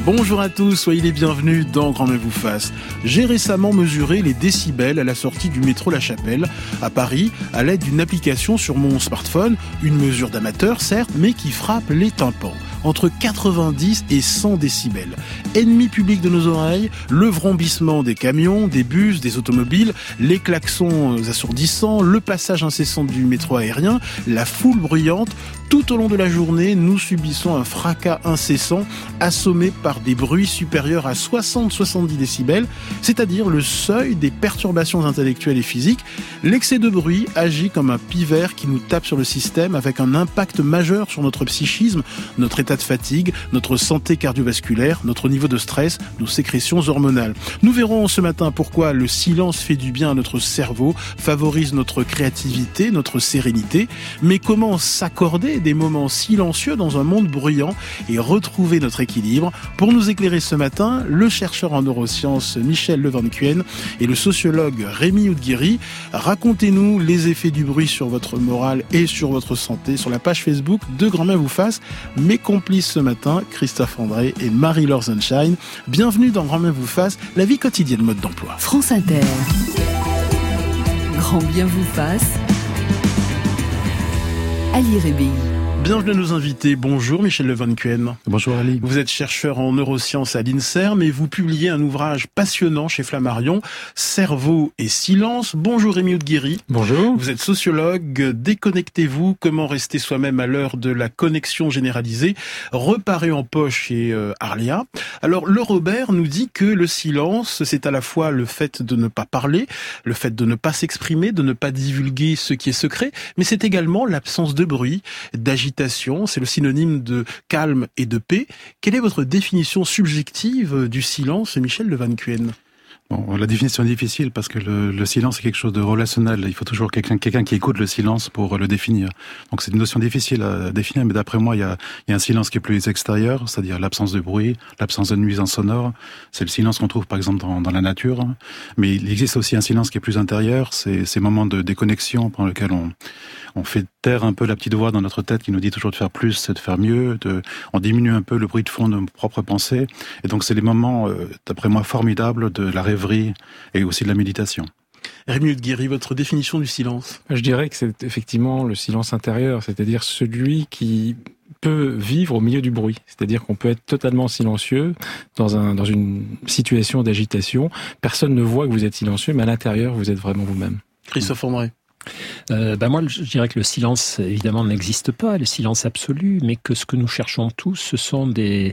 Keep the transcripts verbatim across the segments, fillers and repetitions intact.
Bonjour à tous, soyez les bienvenus dans Grand Bien vous fasse. J'ai récemment mesuré les décibels à la sortie du métro La Chapelle, à Paris, à l'aide d'une application sur mon smartphone, une mesure d'amateur certes, mais qui frappe les tympans. Entre quatre-vingt-dix et cent décibels. Ennemi public de nos oreilles, le vrombissement des camions, des bus, des automobiles, les klaxons assourdissants, le passage incessant du métro aérien, la foule bruyante. Tout au long de la journée, nous subissons un fracas incessant, assommé par des bruits supérieurs à soixante à soixante-dix décibels, c'est-à-dire le seuil des perturbations intellectuelles et physiques. L'excès de bruit agit comme un pivert qui nous tape sur le système avec un impact majeur sur notre psychisme, notre état de fatigue, notre santé cardiovasculaire, notre niveau de stress, nos sécrétions hormonales. Nous verrons ce matin pourquoi le silence fait du bien à notre cerveau, favorise notre créativité, notre sérénité, mais comment s'accorder des moments silencieux dans un monde bruyant et retrouver notre équilibre. Pour nous éclairer ce matin, le chercheur en neurosciences Michel Le Van Kuyen et le sociologue Rémi Oudguiri. Racontez-nous les effets du bruit sur votre morale et sur votre santé sur la page Facebook de Grand Bien vous fasse. Mes complices ce matin, Christophe André et Marie-Laure Sunshine. Bienvenue dans Grand Bien vous fasse, la vie quotidienne mode d'emploi. France Inter. Grand Bien vous fasse. Ali Rébi. Bienvenue à nos invités. Bonjour Michel Le Van Kuyen. Bonjour Ali. Vous êtes chercheur en neurosciences à l'INSERM et vous publiez un ouvrage passionnant chez Flammarion, Cerveau et silence. Bonjour Rémi Oudguiri. Bonjour. Vous êtes sociologue. Déconnectez-vous. Comment rester soi-même à l'heure de la connexion généralisée, reparé en poche chez euh, Arlia. Alors le Robert nous dit que le silence, c'est à la fois le fait de ne pas parler, le fait de ne pas s'exprimer, de ne pas divulguer ce qui est secret, mais c'est également l'absence de bruit, d'agitation. C'est le synonyme de calme et de paix. Quelle est votre définition subjective du silence, Michel Le Van Kuyen ? Bon, la définition est difficile parce que le, le silence est quelque chose de relationnel. Il faut toujours quelqu'un, quelqu'un qui écoute le silence pour le définir. Donc c'est une notion difficile à définir, mais d'après moi, il y a, il y a un silence qui est plus extérieur, c'est-à-dire l'absence de bruit, l'absence de nuisance sonore. C'est le silence qu'on trouve par exemple dans, dans la nature. Mais il existe aussi un silence qui est plus intérieur. C'est ces moments de déconnexion pendant lesquels on, on fait taire un peu la petite voix dans notre tête qui nous dit toujours de faire plus, de faire mieux. De, on diminue un peu le bruit de fond de nos propres pensées. Et donc c'est des moments, euh, d'après moi, formidables de la rêverie et aussi de la méditation. Rémi Oudguiri, votre définition du silence ? Je dirais que c'est effectivement le silence intérieur, c'est-à-dire celui qui peut vivre au milieu du bruit. C'est-à-dire qu'on peut être totalement silencieux dans, un, dans une situation d'agitation. Personne ne voit que vous êtes silencieux, mais à l'intérieur, vous êtes vraiment vous-même. Christophe André. Euh, ben moi, je dirais que le silence, évidemment, n'existe pas, le silence absolu, mais que ce que nous cherchons tous, ce sont des,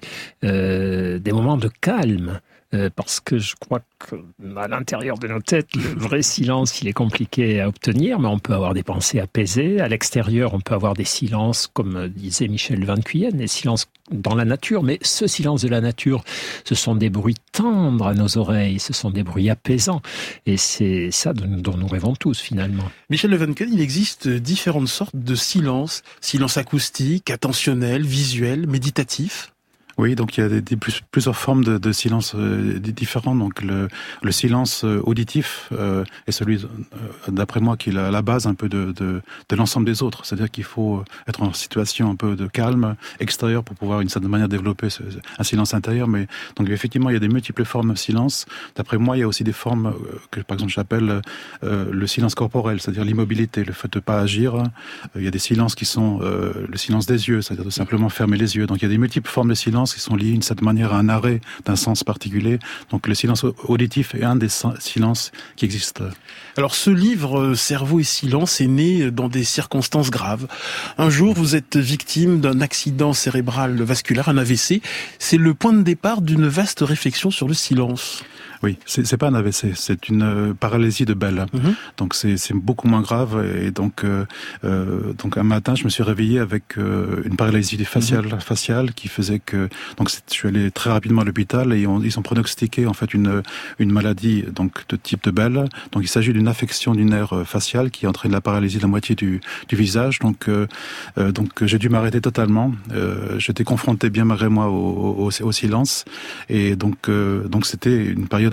euh, des moments de calme. Euh, parce que je crois qu'à l'intérieur de nos têtes, le vrai silence, il est compliqué à obtenir, mais on peut avoir des pensées apaisées. À l'extérieur, on peut avoir des silences, comme disait Michel Van Kuyen, des silences dans la nature. Mais ce silence de la nature, ce sont des bruits tendres à nos oreilles, ce sont des bruits apaisants. Et c'est ça dont nous rêvons tous, finalement. Michel Van Kuyen, il existe différentes sortes de silence. Silence acoustique, attentionnel, visuel, méditatif. Oui, donc il y a des, des, plus, plusieurs formes de, de silence euh, différents. Donc le, le silence euh, auditif euh, est celui, euh, d'après moi, qui est la, la base un peu de, de, de l'ensemble des autres. C'est-à-dire qu'il faut être en situation un peu de calme extérieur pour pouvoir, d'une certaine manière, développer ce, un silence intérieur. Mais donc effectivement, il y a des multiples formes de silence. D'après moi, il y a aussi des formes euh, que, par exemple, j'appelle euh, le silence corporel, c'est-à-dire l'immobilité, le fait de ne pas agir. Euh, il y a des silences qui sont euh, le silence des yeux, c'est-à-dire de simplement fermer les yeux. Donc il y a des multiples formes de silence qui sont liés d'une certaine manière à un arrêt d'un sens particulier. Donc le silence auditif est un des silences qui existent. Alors ce livre, Cerveau et silence, est né dans des circonstances graves. Un jour, vous êtes victime d'un accident cérébral vasculaire, un A V C. C'est le point de départ d'une vaste réflexion sur le silence. Oui, c'est, c'est pas un A V C, c'est une euh, paralysie de Bell. Mm-hmm. Donc c'est, c'est beaucoup moins grave. Et donc, euh, euh, donc un matin, je me suis réveillé avec euh, une paralysie faciale, mm-hmm. faciale qui faisait que donc je suis allé très rapidement à l'hôpital et on, ils ont pronostiqué en fait une une maladie donc de type de Bell. Donc il s'agit d'une affection du nerf facial qui entraîne la paralysie de la moitié du du visage. Donc euh, euh, donc j'ai dû m'arrêter totalement. Euh, j'étais confronté bien malgré moi au, au, au silence et donc euh, donc c'était une période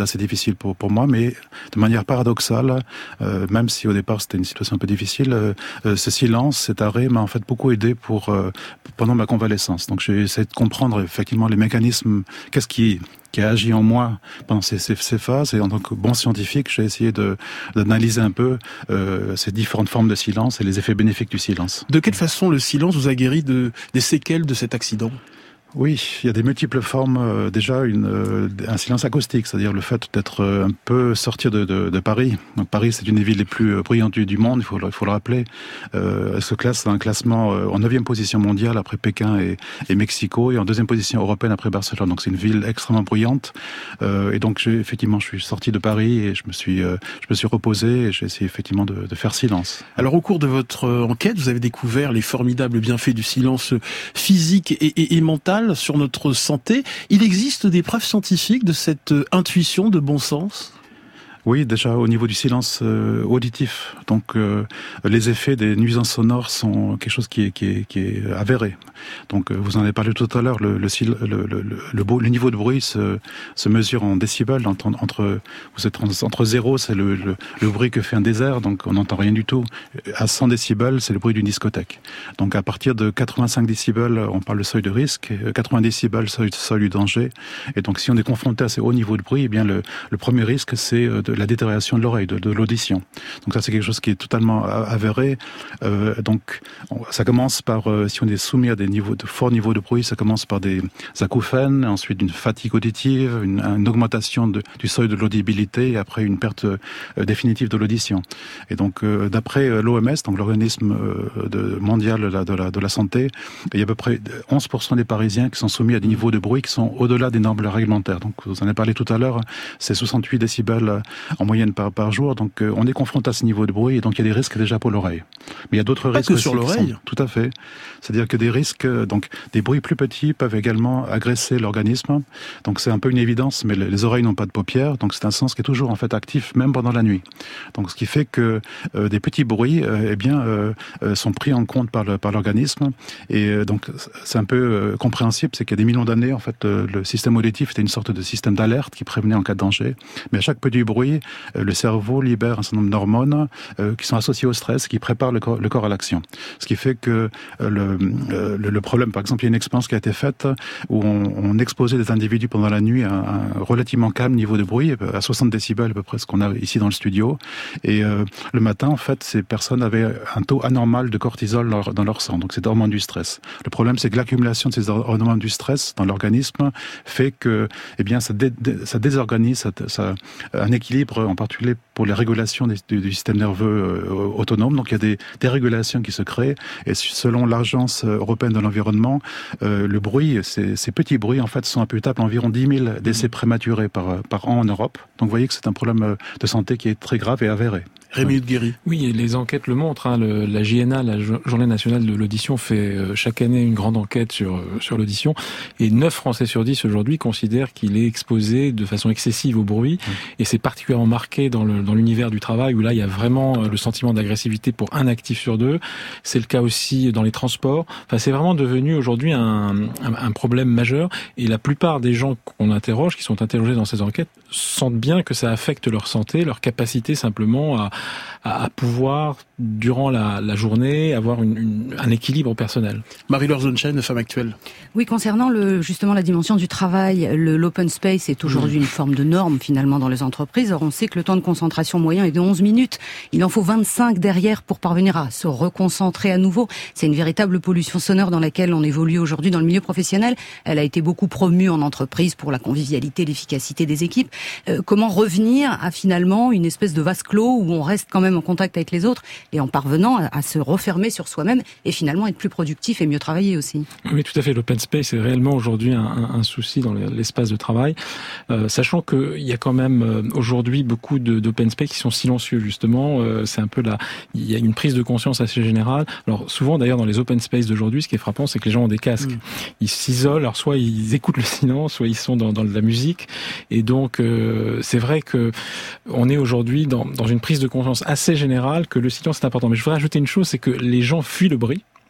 assez difficile pour, pour moi, mais de manière paradoxale, euh, même si au départ c'était une situation un peu difficile, euh, ce silence, cet arrêt m'a en fait beaucoup aidé pour, euh, pendant ma convalescence. Donc j'ai essayé de comprendre effectivement les mécanismes, qu'est-ce qui qui a agi en moi pendant ces, ces, ces phases. Et en tant que bon scientifique, j'ai essayé de, d'analyser un peu euh, ces différentes formes de silence et les effets bénéfiques du silence. De quelle façon le silence vous a guéri de, des séquelles de cet accident ? Oui, il y a des multiples formes. Euh, déjà, une, euh, un silence acoustique, c'est-à-dire le fait d'être euh, un peu sortir de, de, de Paris. Donc Paris, c'est une des villes les plus bruyantes du, du monde, il faut, il faut le rappeler. Euh, elle se classe dans un classement euh, en neuvième position mondiale après Pékin et, et Mexico, et en deuxième position européenne après Barcelone. Donc c'est une ville extrêmement bruyante. Euh, et donc j'ai, effectivement, je suis sorti de Paris et je me suis, euh, je me suis reposé et j'ai essayé effectivement de, de faire silence. Alors au cours de votre enquête, vous avez découvert les formidables bienfaits du silence physique et, et, et mental sur notre santé. Il existe des preuves scientifiques de cette intuition de bon sens ? Oui, déjà au niveau du silence euh, auditif. Donc euh, les effets des nuisances sonores sont quelque chose qui est, qui est, qui est avéré. Donc euh, vous en avez parlé tout à l'heure, le, le, le, le, le, le, le niveau de bruit se, se mesure en décibels. Entre, entre, vous êtes entre zéro, c'est le, le, le bruit que fait un désert, donc on n'entend rien du tout. À cent décibels, c'est le bruit d'une discothèque. Donc à partir de quatre-vingt-cinq décibels, on parle de seuil de risque, quatre-vingts décibels, seuil, seuil du danger. Et donc si on est confronté à ces hauts niveaux de bruit, eh bien le, le premier risque, c'est de la détérioration de l'oreille, de, de l'audition. Donc ça, c'est quelque chose qui est totalement avéré. Euh, donc ça commence par, euh, si on est soumis à des niveaux de forts niveaux de bruit, ça commence par des acouphènes, ensuite une fatigue auditive, une, une augmentation de, du seuil de l'audibilité, et après une perte euh, définitive de l'audition. Et donc euh, d'après euh, l'O M S, donc l'organisme euh, de, mondial de la, de, la, de la santé, il y a à peu près onze pour cent des Parisiens qui sont soumis à des niveaux de bruit qui sont au-delà des normes réglementaires. Donc vous en avez parlé tout à l'heure, c'est soixante-huit décibels en moyenne par, par jour, donc euh, on est confronté à ce niveau de bruit et donc il y a des risques déjà pour l'oreille. Mais il y a d'autres Pas risques que aussi sur l'oreille. Sont, tout à fait. C'est-à-dire que des risques, donc des bruits plus petits peuvent également agresser l'organisme. Donc c'est un peu une évidence, mais les, les oreilles n'ont pas de paupières, donc c'est un sens qui est toujours en fait actif même pendant la nuit. Donc ce qui fait que euh, des petits bruits, euh, eh bien, euh, euh, sont pris en compte par, le, par l'organisme et euh, donc c'est un peu euh, compréhensible, c'est qu'il y a des millions d'années en fait euh, le système auditif était une sorte de système d'alerte qui prévenait en cas de danger. Mais à chaque petit bruit, le cerveau libère un certain nombre d'hormones euh, qui sont associées au stress, qui préparent le corps, le corps à l'action. Ce qui fait que euh, le, euh, le, le problème, par exemple, il y a une expérience qui a été faite où on, on exposait des individus pendant la nuit à un relativement calme niveau de bruit, à soixante décibels à peu près ce qu'on a ici dans le studio. Et euh, le matin, en fait, ces personnes avaient un taux anormal de cortisol dans leur, dans leur sang, donc c'est hormone du stress. Le problème, c'est que l'accumulation de ces hormones du stress dans l'organisme fait que, eh bien, ça, dé, dé, ça désorganise ça, ça, un équilibre en particulier pour les régulations des, du, du système nerveux euh, autonome. Donc il y a des dérégulations qui se créent et selon l'Agence européenne de l'environnement, euh, le bruit, ces, ces petits bruits en fait sont imputables à environ dix mille décès prématurés par, par an en Europe. Donc vous voyez que c'est un problème de santé qui est très grave et avéré. Rémi Udguéry. Oui, et les enquêtes le montrent. Hein, le, la J N A, la Journée nationale de l'audition, fait euh, chaque année une grande enquête sur euh, sur l'audition. Et neuf Français sur dix aujourd'hui considèrent qu'il est exposé de façon excessive au bruit. Mmh. Et c'est particulièrement marqué dans le dans l'univers du travail où là il y a vraiment euh, le sentiment d'agressivité pour un actif sur deux. C'est le cas aussi dans les transports. Enfin, c'est vraiment devenu aujourd'hui un, un, un problème majeur. Et la plupart des gens qu'on interroge, qui sont interrogés dans ces enquêtes, sentent bien que ça affecte leur santé, leur capacité simplement à à pouvoir, durant la, la journée, avoir une, une, un équilibre personnel. Marie-Laure Zonchen, Femme Actuelle. Oui, concernant le, justement la dimension du travail, le, l'open space est aujourd'hui mmh. une forme de norme finalement dans les entreprises. Or, on sait que le temps de concentration moyen est de onze minutes. Il en faut vingt-cinq derrière pour parvenir à se reconcentrer à nouveau. C'est une véritable pollution sonore dans laquelle on évolue aujourd'hui dans le milieu professionnel. Elle a été beaucoup promue en entreprise pour la convivialité, l'efficacité des équipes. Euh, comment revenir à finalement une espèce de vase clos où on reste quand même en contact avec les autres et en parvenant à, à se refermer sur soi-même et finalement être plus productif et mieux travailler aussi. Oui, tout à fait. L'open space est réellement aujourd'hui un, un, un souci dans l'espace de travail, euh, sachant qu'il y a quand même euh, aujourd'hui beaucoup de, d'open space qui sont silencieux justement. Euh, c'est un peu là, il y a une prise de conscience assez générale. Alors souvent d'ailleurs dans les open space d'aujourd'hui, ce qui est frappant, c'est que les gens ont des casques. Mmh. Ils s'isolent. Alors soit ils écoutent le silence, soit ils sont dans, dans de la musique. Et donc euh, c'est vrai que on est aujourd'hui dans, dans une prise de conscience assez générale que le silence est important. Mais je voudrais ajouter une chose, c'est que les gens fuient le bruit.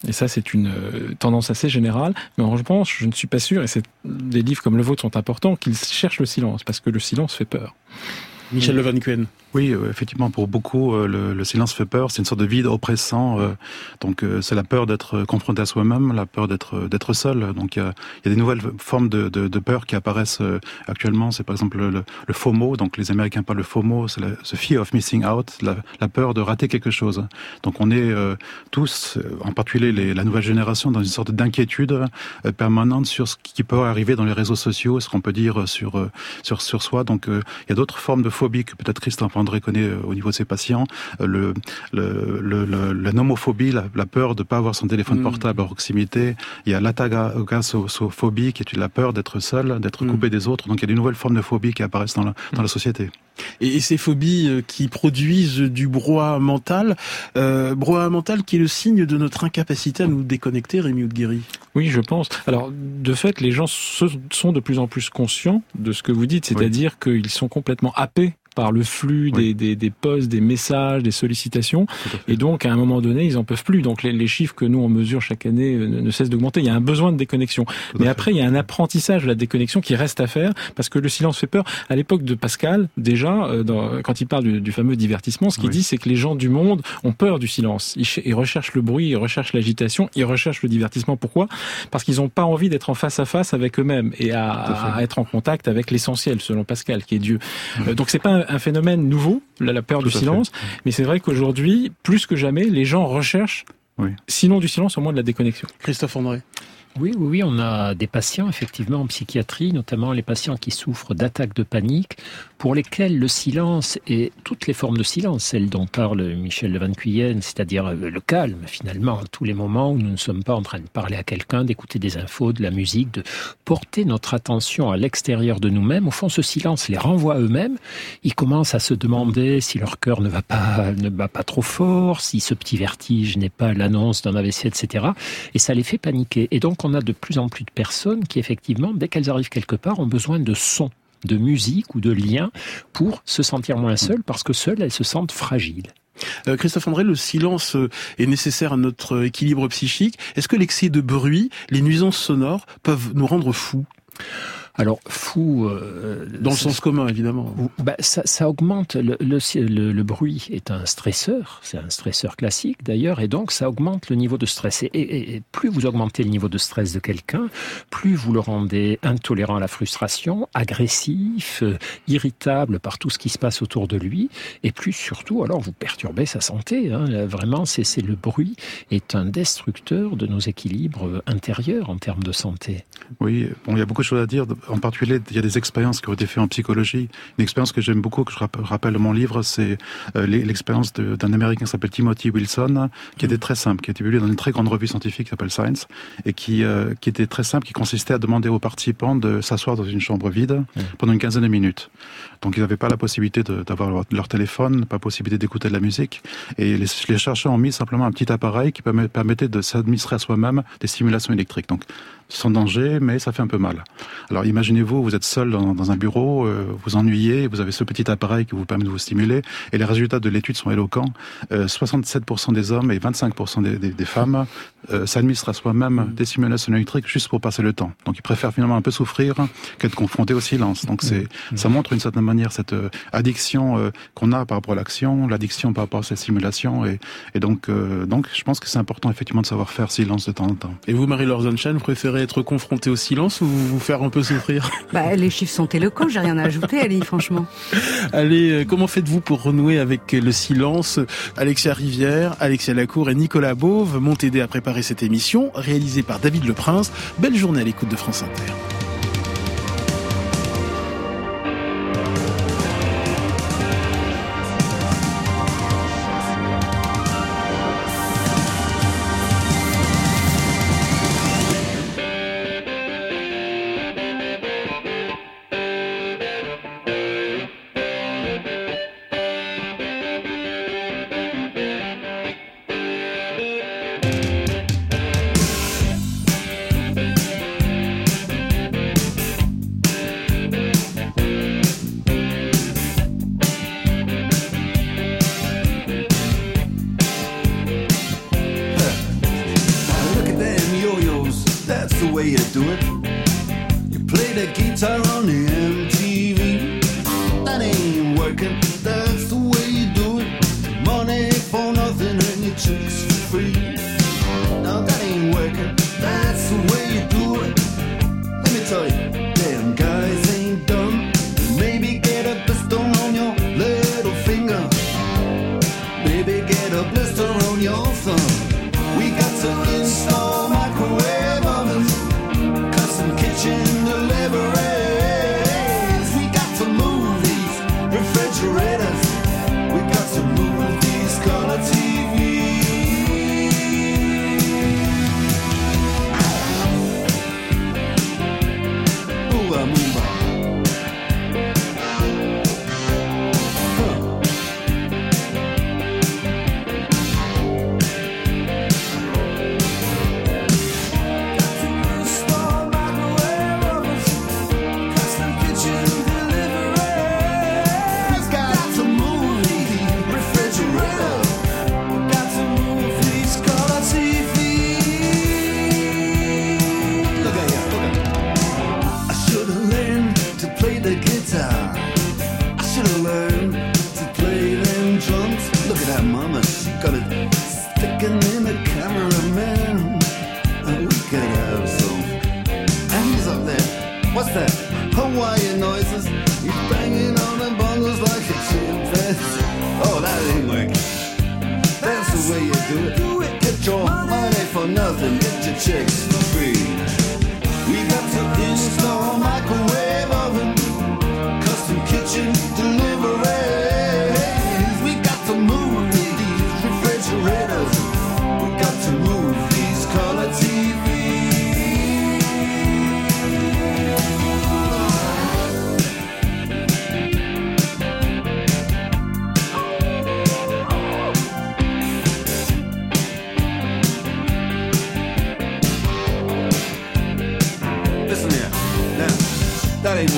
Et ça, c'est une euh, tendance assez générale. Mais en revanche, je ne suis pas sûr, et c'est, des livres comme le vôtre sont importants, qu'ils cherchent le silence, parce que le silence fait peur. Michel Le Van Cuen. Oui, euh, effectivement, pour beaucoup, euh, le, le silence fait peur. C'est une sorte de vide oppressant. Euh, donc, euh, c'est la peur d'être confronté à soi-même, la peur d'être d'être seul. Donc, il y a, il y a des nouvelles formes de, de, de peur qui apparaissent euh, actuellement. C'est par exemple le, le FOMO. Donc, les Américains parlent de FOMO. C'est la, ce fear of missing out, la, la peur de rater quelque chose. Donc, on est euh, tous, en particulier les, la nouvelle génération, dans une sorte d'inquiétude euh, permanente sur ce qui peut arriver dans les réseaux sociaux, ce qu'on peut dire sur euh, sur sur soi. Donc, euh, il y a d'autres formes de phobie que peut-être Christophe André connaît euh, au niveau de ses patients, le, le, le, le, la nomophobie, la, la peur de ne pas avoir son téléphone mmh. portable à proximité. Il y a l'atagasophobie, qui est la peur d'être seul, d'être mmh. coupé des autres. Donc il y a des nouvelles formes de phobie qui apparaissent dans la, dans la société. Et, et ces phobies qui produisent du brouhaha mental, euh, brouhaha mental qui est le signe de notre incapacité à nous déconnecter, Rémi Oudguéry. Oui, je pense. Alors, de fait, les gens sont de plus en plus conscients de ce que vous dites, c'est-à-dire oui. qu'ils sont complètement happés par le flux oui. des, des, des posts, des messages, des sollicitations. Et donc, à un moment donné, ils en peuvent plus. Donc, les, les chiffres que nous, on mesure chaque année ne, ne cessent d'augmenter. Il y a un besoin de déconnexion. Tout Mais après, il y a un apprentissage de la déconnexion qui reste à faire parce que le silence fait peur. À l'époque de Pascal, déjà, euh, dans, quand il parle du, du fameux divertissement, ce qu'il oui. dit, c'est que les gens du monde ont peur du silence. Ils, ils recherchent le bruit, ils recherchent l'agitation, ils recherchent le divertissement. Pourquoi ? Parce qu'ils n'ont pas envie d'être en face à face avec eux-mêmes et à, à être en contact avec l'essentiel, selon Pascal, qui est Dieu. Mmh. Euh, donc, c'est pas un un phénomène nouveau, la, la peur Tout du silence, fait. mais c'est vrai qu'aujourd'hui, plus que jamais, les gens recherchent, oui. sinon du silence, au moins de la déconnexion. Christophe André. Oui, oui, oui, on a des patients, effectivement, en psychiatrie, notamment les patients qui souffrent d'attaques de panique, pour lesquels le silence et toutes les formes de silence, celles dont parle Michel Le Van Cuen, c'est-à-dire le calme, finalement, à tous les moments où nous ne sommes pas en train de parler à quelqu'un, d'écouter des infos, de la musique, de porter notre attention à l'extérieur de nous-mêmes. Au fond, ce silence les renvoie à eux-mêmes. Ils commencent à se demander si leur cœur ne va pas, ne bat pas trop fort, si ce petit vertige n'est pas l'annonce d'un A V C, et cetera. Et ça les fait paniquer. Et donc, on a de plus en plus de personnes qui, effectivement, dès qu'elles arrivent quelque part, ont besoin de sons, de musique ou de liens pour se sentir moins seules, parce que seules, elles se sentent fragiles. Euh, Christophe André, le silence est nécessaire à notre équilibre psychique. Est-ce que l'excès de bruit, les nuisances sonores peuvent nous rendre fous ? Alors, fou... Euh, Dans le sens commun, évidemment. Bah, ça, ça augmente. Le, le, le, le bruit est un stresseur. C'est un stresseur classique, d'ailleurs. Et donc, ça augmente le niveau de stress. Et, et, et plus vous augmentez le niveau de stress de quelqu'un, plus vous le rendez intolérant à la frustration, agressif, euh, irritable par tout ce qui se passe autour de lui. Et plus, surtout, alors, vous perturbez sa santé. Hein. Là, vraiment, c'est, c'est le bruit est un destructeur de nos équilibres intérieurs en termes de santé. Oui, bon, il y a beaucoup de choses à dire. En particulier, il y a des expériences qui ont été faites en psychologie. Une expérience que j'aime beaucoup, que je rappelle dans mon livre, c'est euh, l'expérience de, d'un Américain qui s'appelle Timothy Wilson, qui était très simple, qui a été publié dans une très grande revue scientifique qui s'appelle Science, et qui, euh, qui était très simple, qui consistait à demander aux participants de s'asseoir dans une chambre vide pendant une quinzaine de minutes. Donc, ils n'avaient pas la possibilité de, d'avoir leur, leur téléphone, pas la possibilité d'écouter de la musique. Et les, les chercheurs ont mis simplement un petit appareil qui permet, permettait de s'administrer à soi-même des stimulations électriques. Donc, sans danger, mais ça fait un peu mal. Alors imaginez-vous, vous êtes seul dans, dans un bureau, euh, vous ennuyez, vous avez ce petit appareil qui vous permet de vous stimuler, et les résultats de l'étude sont éloquents. Euh, soixante-sept pour cent des hommes et vingt-cinq pour cent des, des, des femmes euh, s'administrent à soi-même des stimulations électriques juste pour passer le temps. Donc ils préfèrent finalement un peu souffrir qu'être confrontés au silence. Donc c'est, ça montre d'une certaine manière cette euh, addiction euh, qu'on a par rapport à l'action, l'addiction par rapport à cette stimulation, et, et donc, euh, donc je pense que c'est important effectivement de savoir faire silence de temps en temps. Et vous, Marie-Laure Zonshine, vous préférez être confronté au silence ou vous faire un peu souffrir ? Bah, les chiffres sont éloquents, j'ai rien à ajouter, Ali, franchement. Allez, comment faites-vous pour renouer avec le silence ? Alexia Rivière, Alexia Lacour et Nicolas Beauve m'ont aidé à préparer cette émission, réalisée par David Leprince. Belle journée à l'écoute de France Inter.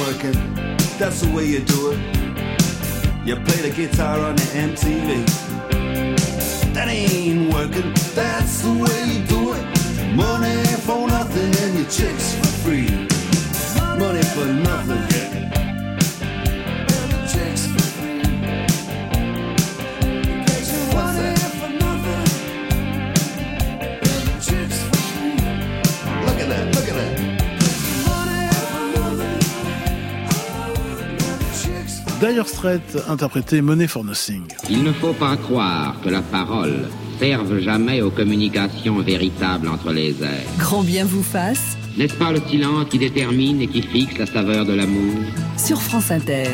working, that's the way you do it. You play the guitar on the M T V. That ain't working, that's the way you do it. Money for nothing and your chicks for free. Money for nothing. Chicks for free. Money for nothing. Chicks for free. Look at that, look at that. Dire Straits interprétait Money for Nothing. Il ne faut pas croire que la parole serve jamais aux communications véritables entre les êtres. Grand bien vous fasse. N'est-ce pas le silence qui détermine et qui fixe la saveur de l'amour ? Sur France Inter.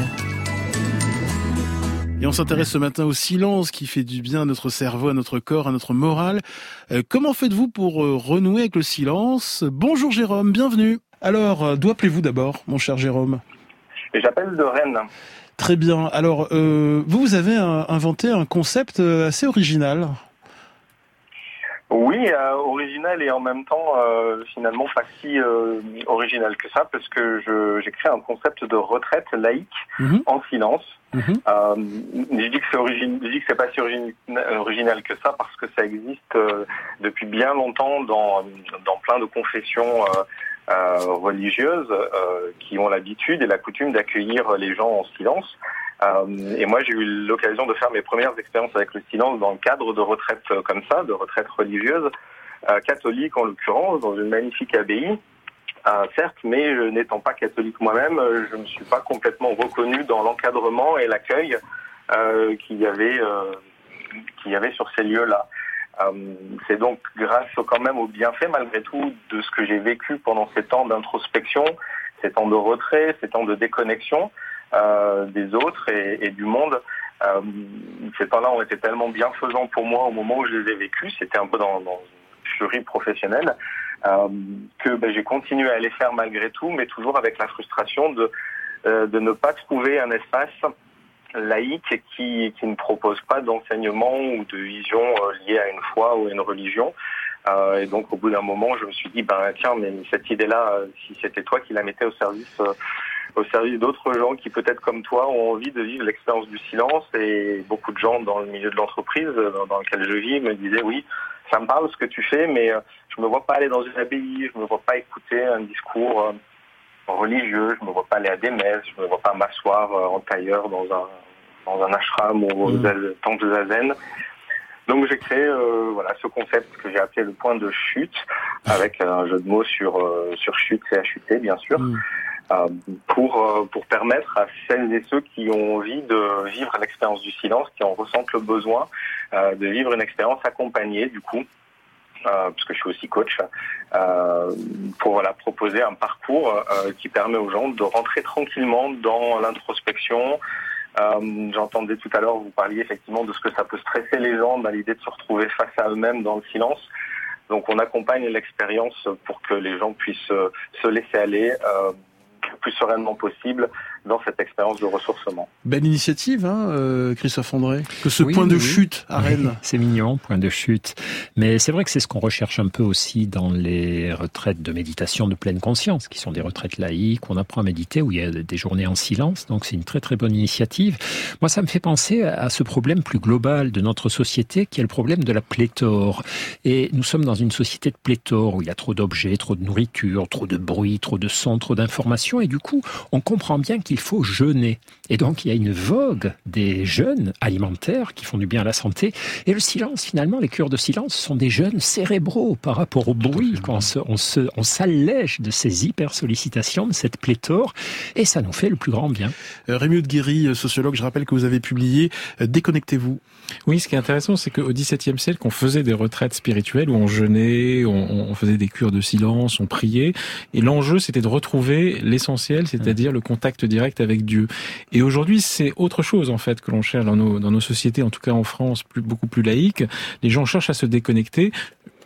Et on s'intéresse ce matin au silence qui fait du bien à notre cerveau, à notre corps, à notre morale. Euh, comment faites-vous pour euh, renouer avec le silence ? Bonjour Jérôme, bienvenue. Alors, euh, d'où appelez-vous d'abord, mon cher Jérôme ? Et j'appelle de Rennes. Très bien. Alors, euh, vous, vous avez un, inventé un concept assez original. Oui, euh, original et en même temps, euh, finalement, pas si euh, original que ça, parce que je, j'ai créé un concept de retraite laïque mmh. en silence. Mmh. Euh, je dis que c'est origine, je dis que c'est pas si origine, original que ça, parce que ça existe euh, depuis bien longtemps dans dans plein de confessions euh, euh, religieuses euh, qui ont l'habitude et la coutume d'accueillir les gens en silence. Euh, et moi, j'ai eu l'occasion de faire mes premières expériences avec le silence dans le cadre de retraites comme ça, de retraites religieuses, euh, catholiques en l'occurrence, dans une magnifique abbaye. Euh, certes, mais je, n'étant pas catholique moi-même, je ne me suis pas complètement reconnu dans l'encadrement et l'accueil euh, qu'il y avait, euh, qu'il y avait sur ces lieux-là. Euh, c'est donc grâce quand même au bienfait, malgré tout, de ce que j'ai vécu pendant ces temps d'introspection, ces temps de retrait, ces temps de déconnexion, Euh, des autres et, et du monde. Euh, ces temps-là ont été tellement bienfaisants pour moi au moment où je les ai vécus, c'était un peu dans, dans une furie professionnelle, euh, que ben, j'ai continué à les faire malgré tout, mais toujours avec la frustration de, euh, de ne pas trouver un espace laïque qui, qui ne propose pas d'enseignement ou de vision euh, liée à une foi ou à une religion. Euh, et donc au bout d'un moment, je me suis dit, ben tiens, mais cette idée-là, euh, si c'était toi qui la mettais au service euh, au service d'autres gens qui, peut-être comme toi, ont envie de vivre l'expérience du silence. Et beaucoup de gens dans le milieu de l'entreprise dans, dans lequel je vis me disaient, oui, ça me parle ce que tu fais, mais euh, je me vois pas aller dans une abbaye, je me vois pas écouter un discours euh, religieux, je me vois pas aller à des messes, je me vois pas m'asseoir euh, en tailleur dans un, dans un ashram ou mmh. au temple de zazen. Donc j'ai créé euh, voilà ce concept que j'ai appelé le point de chute, avec un jeu de mots sur, euh, sur chute, C H U T bien sûr. Mmh. Euh, pour euh, pour permettre à celles et ceux qui ont envie de vivre l'expérience du silence, qui en ressentent le besoin, euh, de vivre une expérience accompagnée du coup, euh, parce que je suis aussi coach, euh, pour voilà proposer un parcours euh, qui permet aux gens de rentrer tranquillement dans l'introspection. Euh, j'entendais tout à l'heure, vous parliez effectivement de ce que ça peut stresser les gens, dans l'idée de se retrouver face à eux-mêmes dans le silence. Donc on accompagne l'expérience pour que les gens puissent euh, se laisser aller euh, le plus sereinement possible dans cette expérience de ressourcement. Belle initiative, hein, euh, Christophe André, que ce oui, point de oui. chute à Rennes. Oui, c'est mignon, point de chute. Mais c'est vrai que c'est ce qu'on recherche un peu aussi dans les retraites de méditation de pleine conscience, qui sont des retraites laïques, où on apprend à méditer, où il y a des journées en silence. Donc c'est une très très bonne initiative. Moi, ça me fait penser à ce problème plus global de notre société, qui est le problème de la pléthore. Et nous sommes dans une société de pléthore, où il y a trop d'objets, trop de nourriture, trop de bruit, trop de sons, trop d'informations. Et du coup, on comprend bien qu'il faut jeûner. Et donc, il y a une vogue des jeûnes alimentaires qui font du bien à la santé. Et le silence, finalement, les cures de silence sont des jeûnes cérébraux par rapport au bruit. Quand on, se, on, se, on s'allège de ces hyper-sollicitations, de cette pléthore, et ça nous fait le plus grand bien. Euh, Rémi Guéry, sociologue, je rappelle que vous avez publié euh, « Déconnectez-vous ». Oui, ce qui est intéressant, c'est qu'au dix-septième siècle, on faisait des retraites spirituelles où on jeûnait, on, on faisait des cures de silence, on priait. Et l'enjeu, c'était de retrouver l'essentiel, c'est-à-dire le contact direct avec Dieu. Et aujourd'hui, c'est autre chose, en fait, que l'on cherche dans nos, dans nos sociétés, en tout cas en France, plus, beaucoup plus laïques. Les gens cherchent à se déconnecter.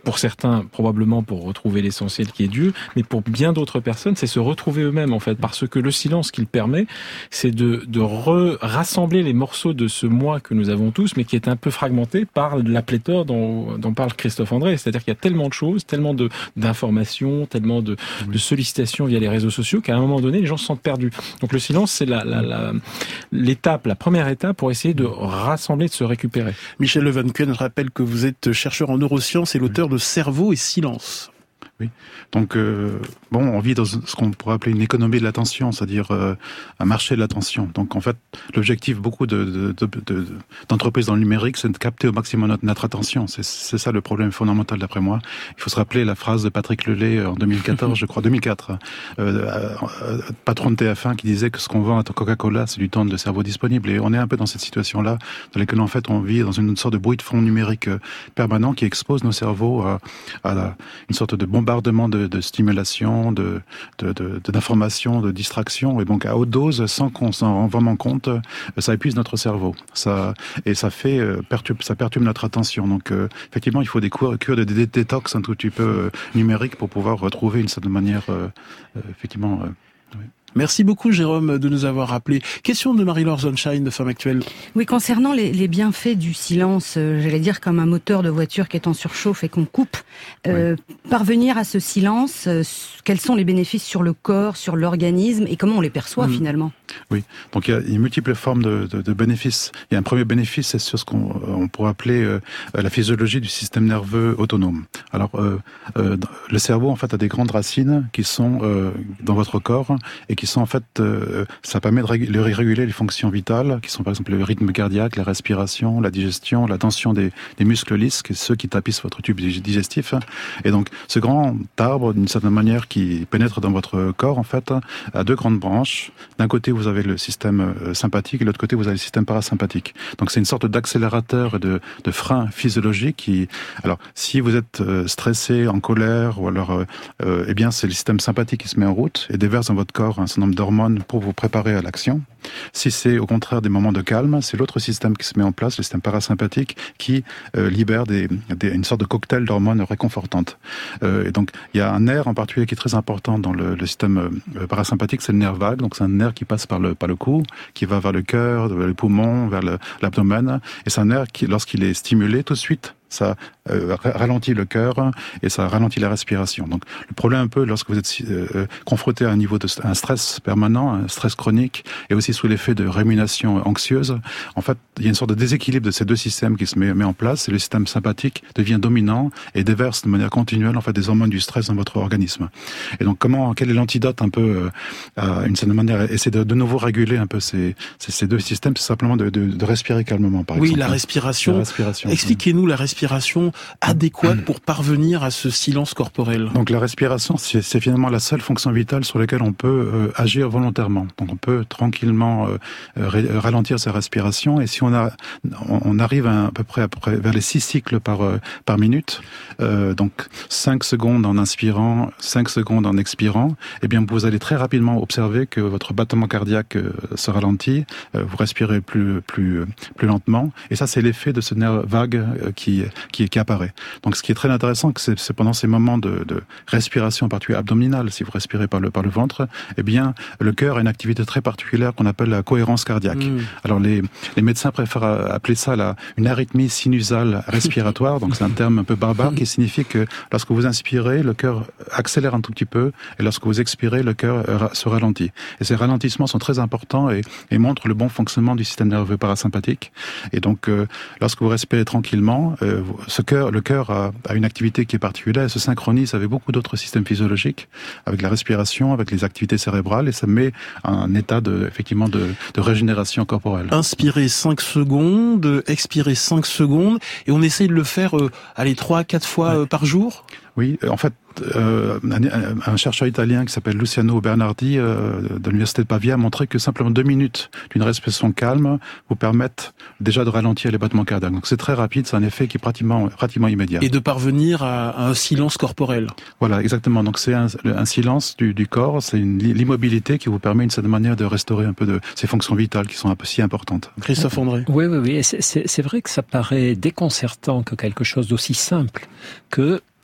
pour certains, probablement pour retrouver l'essentiel qui est Dieu, mais pour bien d'autres personnes, c'est se retrouver eux-mêmes, en fait, parce que le silence qu'il permet, c'est de, de re- rassembler les morceaux de ce moi que nous avons tous, mais qui est un peu fragmenté par la pléthore dont, dont parle Christophe André. C'est-à-dire qu'il y a tellement de choses, tellement de, d'informations, tellement de, oui. de sollicitations via les réseaux sociaux qu'à un moment donné, les gens se sentent perdus. Donc le silence, c'est la, la, la, l'étape, la première étape pour essayer de rassembler, de se récupérer. Michel Levenquen rappelle que vous êtes chercheur en neurosciences et l'auteur de Cerveau et silence. Oui. Donc, euh, bon, on vit dans ce qu'on pourrait appeler une économie de l'attention, c'est-à-dire euh, un marché de l'attention. Donc, en fait, l'objectif beaucoup de, de, de, de, d'entreprises dans le numérique, c'est de capter au maximum notre, notre attention. C'est, c'est ça le problème fondamental, d'après moi. Il faut se rappeler la phrase de Patrick Lelay en deux mille quatorze, je crois, deux mille quatre, euh, euh, patron de T F un, qui disait que ce qu'on vend à Coca-Cola, c'est du temps de cerveau disponible. Et on est un peu dans cette situation-là, dans laquelle, en fait, on vit dans une sorte de bruit de fond numérique permanent qui expose nos cerveaux à, à la, une sorte de bombardement de, de stimulation, de, de, de, de, d'information, de distraction, et donc à haute dose, sans qu'on s'en rende vraiment compte, ça épuise notre cerveau. Ça, et ça fait, perturbe, ça perturbe notre attention. Donc, euh, effectivement, il faut des cures, cures de dé- détox un tout petit peu euh, numériques pour pouvoir retrouver une certaine manière, euh, euh, effectivement, euh, oui. Merci beaucoup, Jérôme, de nous avoir rappelé. Question de Marie-Laure Zonshine, de Femme Actuelle. Oui, concernant les, les bienfaits du silence, euh, j'allais dire comme un moteur de voiture qui est en surchauffe et qu'on coupe. Euh, oui. Parvenir à ce silence, euh, quels sont les bénéfices sur le corps, sur l'organisme et comment on les perçoit mmh. finalement ? Oui, donc il y a une multiple forme de, de, de bénéfices. Il y a un premier bénéfice, c'est sur ce qu'on on pourrait appeler euh, la physiologie du système nerveux autonome. Alors, euh, euh, le cerveau, en fait, a des grandes racines qui sont euh, dans votre corps et qui sont, en fait, euh, ça permet de rég- de réguler les fonctions vitales, qui sont, par exemple, le rythme cardiaque, la respiration, la digestion, la tension des, des muscles lisses, ceux qui tapissent votre tube digestif. Et donc, ce grand arbre, d'une certaine manière, qui pénètre dans votre corps, en fait, a deux grandes branches. D'un côté, vous avez le système sympathique et de l'autre côté, vous avez le système parasympathique. Donc, c'est une sorte d'accélérateur et de, de frein physiologique qui... Alors, si vous êtes stressé, en colère, ou alors, euh, eh bien, c'est le système sympathique qui se met en route et déverse dans votre corps un certain nombre d'hormones pour vous préparer à l'action. Si c'est, au contraire, des moments de calme, c'est l'autre système qui se met en place, le système parasympathique, qui euh, libère des, des, une sorte de cocktail d'hormones réconfortantes. Euh, et donc, il y a un nerf en particulier qui est très important dans le, le système euh, parasympathique, c'est le nerf vague. Donc, c'est un nerf qui passe par le, par le cou, qui va vers le cœur, vers les poumons, vers le, l'abdomen. Et c'est un nerf qui, lorsqu'il est stimulé, tout de suite, ça euh, ralentit le cœur et ça ralentit la respiration. Donc, le problème un peu, lorsque vous êtes euh, confronté à un niveau de un stress permanent, un stress chronique, et aussi sous l'effet de rumination anxieuse, en fait, il y a une sorte de déséquilibre de ces deux systèmes qui se met, met en place, et le système sympathique devient dominant et déverse de manière continuelle, en fait, des hormones du stress dans votre organisme. Et donc, comment, quel est l'antidote un peu, euh, à une certaine manière, essayer de, de nouveau réguler un peu ces, ces, ces deux systèmes, c'est simplement de, de, de respirer calmement, par oui, exemple. Oui, la respiration. La respiration. Expliquez-nous la respiration adéquate pour parvenir à ce silence corporel. Donc la respiration, c'est, c'est finalement la seule fonction vitale sur laquelle on peut euh, agir volontairement. Donc on peut tranquillement euh, ré- ralentir sa respiration, et si on a, on, on arrive à, à peu près, à peu près vers les six cycles par euh, par minute, euh, donc cinq secondes en inspirant, cinq secondes en expirant, eh bien vous allez très rapidement observer que votre battement cardiaque euh, se ralentit, euh, vous respirez plus plus plus lentement, et ça c'est l'effet de ce nerf vague euh, qui Qui, qui apparaît. Donc, ce qui est très intéressant, c'est, c'est pendant ces moments de, de respiration, en particulier abdominale, si vous respirez par le, par le ventre, eh bien, le cœur a une activité très particulière qu'on appelle la cohérence cardiaque. Mmh. Alors, les, les médecins préfèrent appeler ça la, une arythmie sinusale respiratoire. Donc, c'est un terme un peu barbare qui signifie que lorsque vous inspirez, le cœur accélère un tout petit peu, et lorsque vous expirez, le cœur se ralentit. Et ces ralentissements sont très importants et, et montrent le bon fonctionnement du système nerveux parasympathique. Et donc, euh, lorsque vous respirez tranquillement, euh, ce cœur, le cœur a, a une activité qui est particulière, elle se synchronise avec beaucoup d'autres systèmes physiologiques, avec la respiration, avec les activités cérébrales, et ça met un état de, effectivement, de, de régénération corporelle. Inspirez cinq secondes, expirez cinq secondes, et on essaye de le faire, euh, allez, trois, quatre fois ouais. par jour? Oui, en fait, euh, un, un chercheur italien qui s'appelle Luciano Bernardi euh, de l'université de Pavia a montré que simplement deux minutes d'une respiration calme vous permettent déjà de ralentir les battements cardiaques. Donc c'est très rapide, c'est un effet qui est pratiquement, pratiquement immédiat. Et de parvenir à, à un silence corporel. Voilà, exactement. Donc c'est un, un silence du, du corps, c'est une, l'immobilité qui vous permet d'une certaine manière de restaurer un peu de ces fonctions vitales qui sont un peu si importantes. Christophe André. Oui, oui, oui. C'est, c'est, c'est vrai que ça paraît déconcertant que quelque chose d'aussi simple que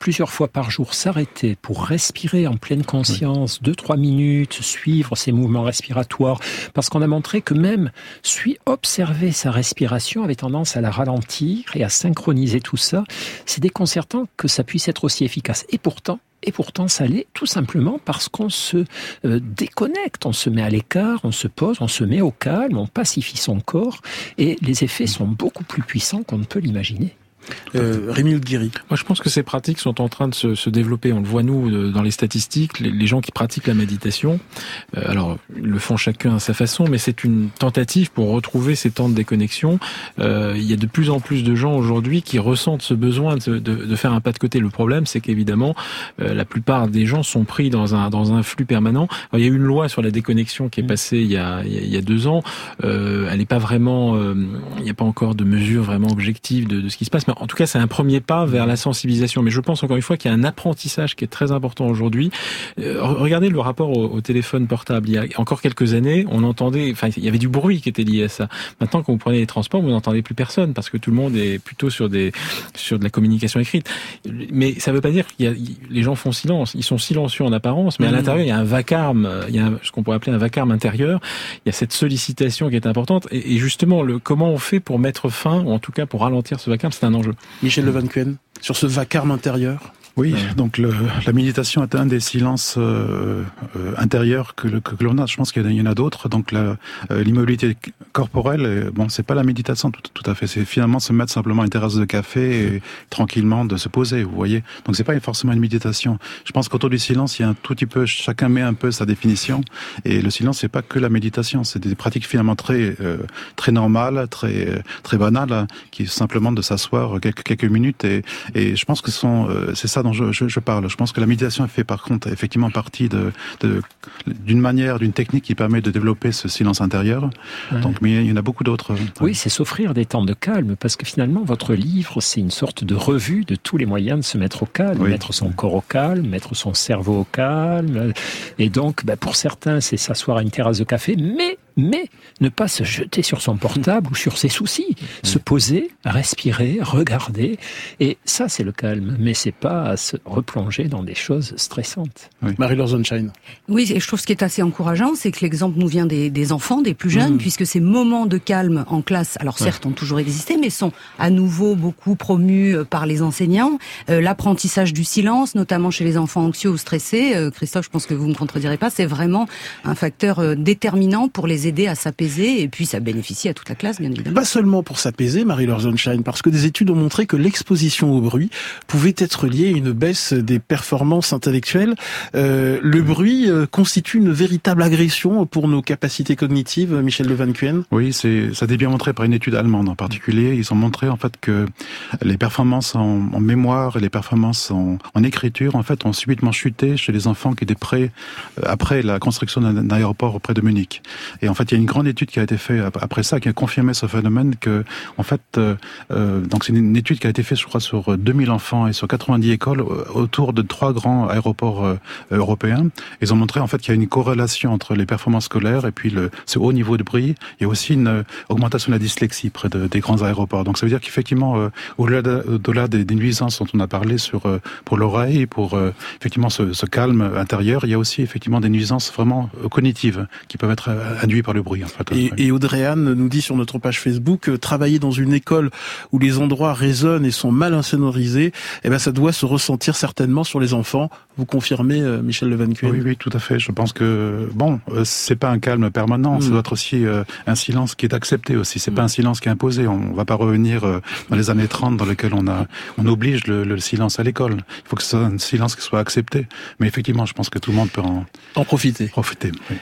plusieurs fois par jour s'arrêter pour respirer en pleine conscience, oui. deux, trois minutes, suivre ses mouvements respiratoires, parce qu'on a montré que même suis observer sa respiration avait tendance à la ralentir et à synchroniser tout ça, c'est déconcertant que ça puisse être aussi efficace. Et pourtant, Et pourtant, ça l'est tout simplement parce qu'on se euh, déconnecte, on se met à l'écart, on se pose, on se met au calme, on pacifie son corps, et les effets sont beaucoup plus puissants qu'on ne peut l'imaginer. Euh, Rémi Oudguiri. Moi, je pense que ces pratiques sont en train de se, se développer. On le voit, nous, dans les statistiques, les, les gens qui pratiquent la méditation, euh, alors, ils le font chacun à sa façon, mais c'est une tentative pour retrouver ces temps de déconnexion. Euh, il y a de plus en plus de gens aujourd'hui qui ressentent ce besoin de, de, de faire un pas de côté. Le problème, c'est qu'évidemment, euh, la plupart des gens sont pris dans un, dans un flux permanent. Alors, il y a eu une loi sur la déconnexion qui est passée il y a, il y a deux ans. Euh, elle n'est pas vraiment, euh, il n'y a pas encore de mesure vraiment objective de, de ce qui se passe. En tout cas, c'est un premier pas vers la sensibilisation. Mais je pense encore une fois qu'il y a un apprentissage qui est très important aujourd'hui. Euh, regardez le rapport au, au téléphone portable. Il y a encore quelques années, on entendait, enfin, il y avait du bruit qui était lié à ça. Maintenant, quand vous prenez les transports, vous n'entendez plus personne parce que tout le monde est plutôt sur des, sur de la communication écrite. Mais ça ne veut pas dire qu'il y a, les gens font silence. Ils sont silencieux en apparence, mais à l'intérieur, il y a un vacarme, il y a un, ce qu'on pourrait appeler un vacarme intérieur. Il y a cette sollicitation qui est importante. Et, et justement, le, comment on fait pour mettre fin, ou en tout cas pour ralentir ce vacarme, c'est un enjeu. Michel Le Van Cuen, sur ce vacarme intérieur. Oui, donc le, la méditation est un des silences euh, euh, intérieurs que, que, que l'on a. Je pense qu'il y en a d'autres. Donc la, euh, l'immobilité corporelle, euh, bon, c'est pas la méditation tout, tout à fait. C'est finalement se mettre simplement à une terrasse de café et tranquillement de se poser. Vous voyez. Donc c'est pas forcément une méditation. Je pense qu'autour du silence, il y a un tout petit peu, chacun met un peu sa définition. Et le silence, c'est pas que la méditation. C'est des pratiques finalement très euh, très normales, très très banales, hein, qui est simplement de s'asseoir quelques quelques minutes. Et, et je pense que ce sont, euh, c'est ça dont je, je, je parle. Je pense que la méditation fait par contre effectivement partie de, de d'une manière, d'une technique qui permet de développer ce silence intérieur. Ouais. Donc, mais il y en a beaucoup d'autres. Oui, c'est s'offrir des temps de calme, parce que finalement votre livre, c'est une sorte de revue de tous les moyens de se mettre au calme, oui. mettre son corps au calme, mettre son cerveau au calme. Et donc, bah, pour certains, c'est s'asseoir à une terrasse de café, mais mais ne pas se jeter sur son portable ou sur ses soucis. Se poser, respirer, regarder. Et ça, c'est le calme. Mais c'est pas se replonger dans des choses stressantes. Oui. Marie-Laure Sonnstein. Oui, et je trouve ce qui est assez encourageant, c'est que l'exemple nous vient des, des enfants, des plus jeunes, mmh. puisque ces moments de calme en classe, alors certes, ouais. ont toujours existé, mais sont à nouveau beaucoup promus par les enseignants. Euh, l'apprentissage du silence, notamment chez les enfants anxieux ou stressés, euh, Christophe, je pense que vous ne me contredirez pas, c'est vraiment un facteur euh, déterminant pour les aider à s'apaiser, et puis ça bénéficie à toute la classe, bien évidemment. Pas seulement pour s'apaiser, Marie-Laure Sonnstein, parce que des études ont montré que l'exposition au bruit pouvait être liée à une baisse des performances intellectuelles. Euh, le bruit euh, constitue une véritable agression pour nos capacités cognitives, Michel Le Van Cuen. Oui, c'est, ça a été bien montré par une étude allemande en particulier. Ils ont montré en fait que les performances en, en mémoire et les performances en, en écriture en fait ont subitement chuté chez les enfants qui étaient près, euh, après la construction d'un, d'un aéroport auprès de Munich. Et en fait, il y a une grande étude qui a été faite après ça, qui a confirmé ce phénomène que, en fait, euh, donc c'est une étude qui a été faite, je crois, sur deux mille enfants et sur quatre-vingt-dix écoles autour de trois grands aéroports euh, européens. Ils ont montré en fait qu'il y a une corrélation entre les performances scolaires et puis le, ce haut niveau de bruit. Il y a aussi une euh, augmentation de la dyslexie près de, des grands aéroports. Donc ça veut dire qu'effectivement, euh, au-delà, de, au-delà des, des nuisances dont on a parlé sur euh, pour l'oreille, pour euh, effectivement ce, ce calme intérieur, il y a aussi effectivement des nuisances vraiment euh, cognitives qui peuvent être euh, induites par le bruit. En fait. Et, et Audrey Anne nous dit sur notre page Facebook, euh, travailler dans une école où les endroits résonnent et sont mal insonorisés, eh ben ça doit se ressentir certainement sur les enfants. Vous confirmez, euh, Michel Le Van Cuen? Oui, oui, tout à fait. Je pense que bon, euh, c'est pas un calme permanent. Mmh. Ça doit être aussi euh, un silence qui est accepté aussi. C'est mmh. pas un silence qui est imposé. On va pas revenir euh, dans les années trente dans lesquelles on a, on oblige le, le silence à l'école. Il faut que ce soit un silence qui soit accepté. Mais effectivement, je pense que tout le monde peut en, en profiter. Profiter. Oui.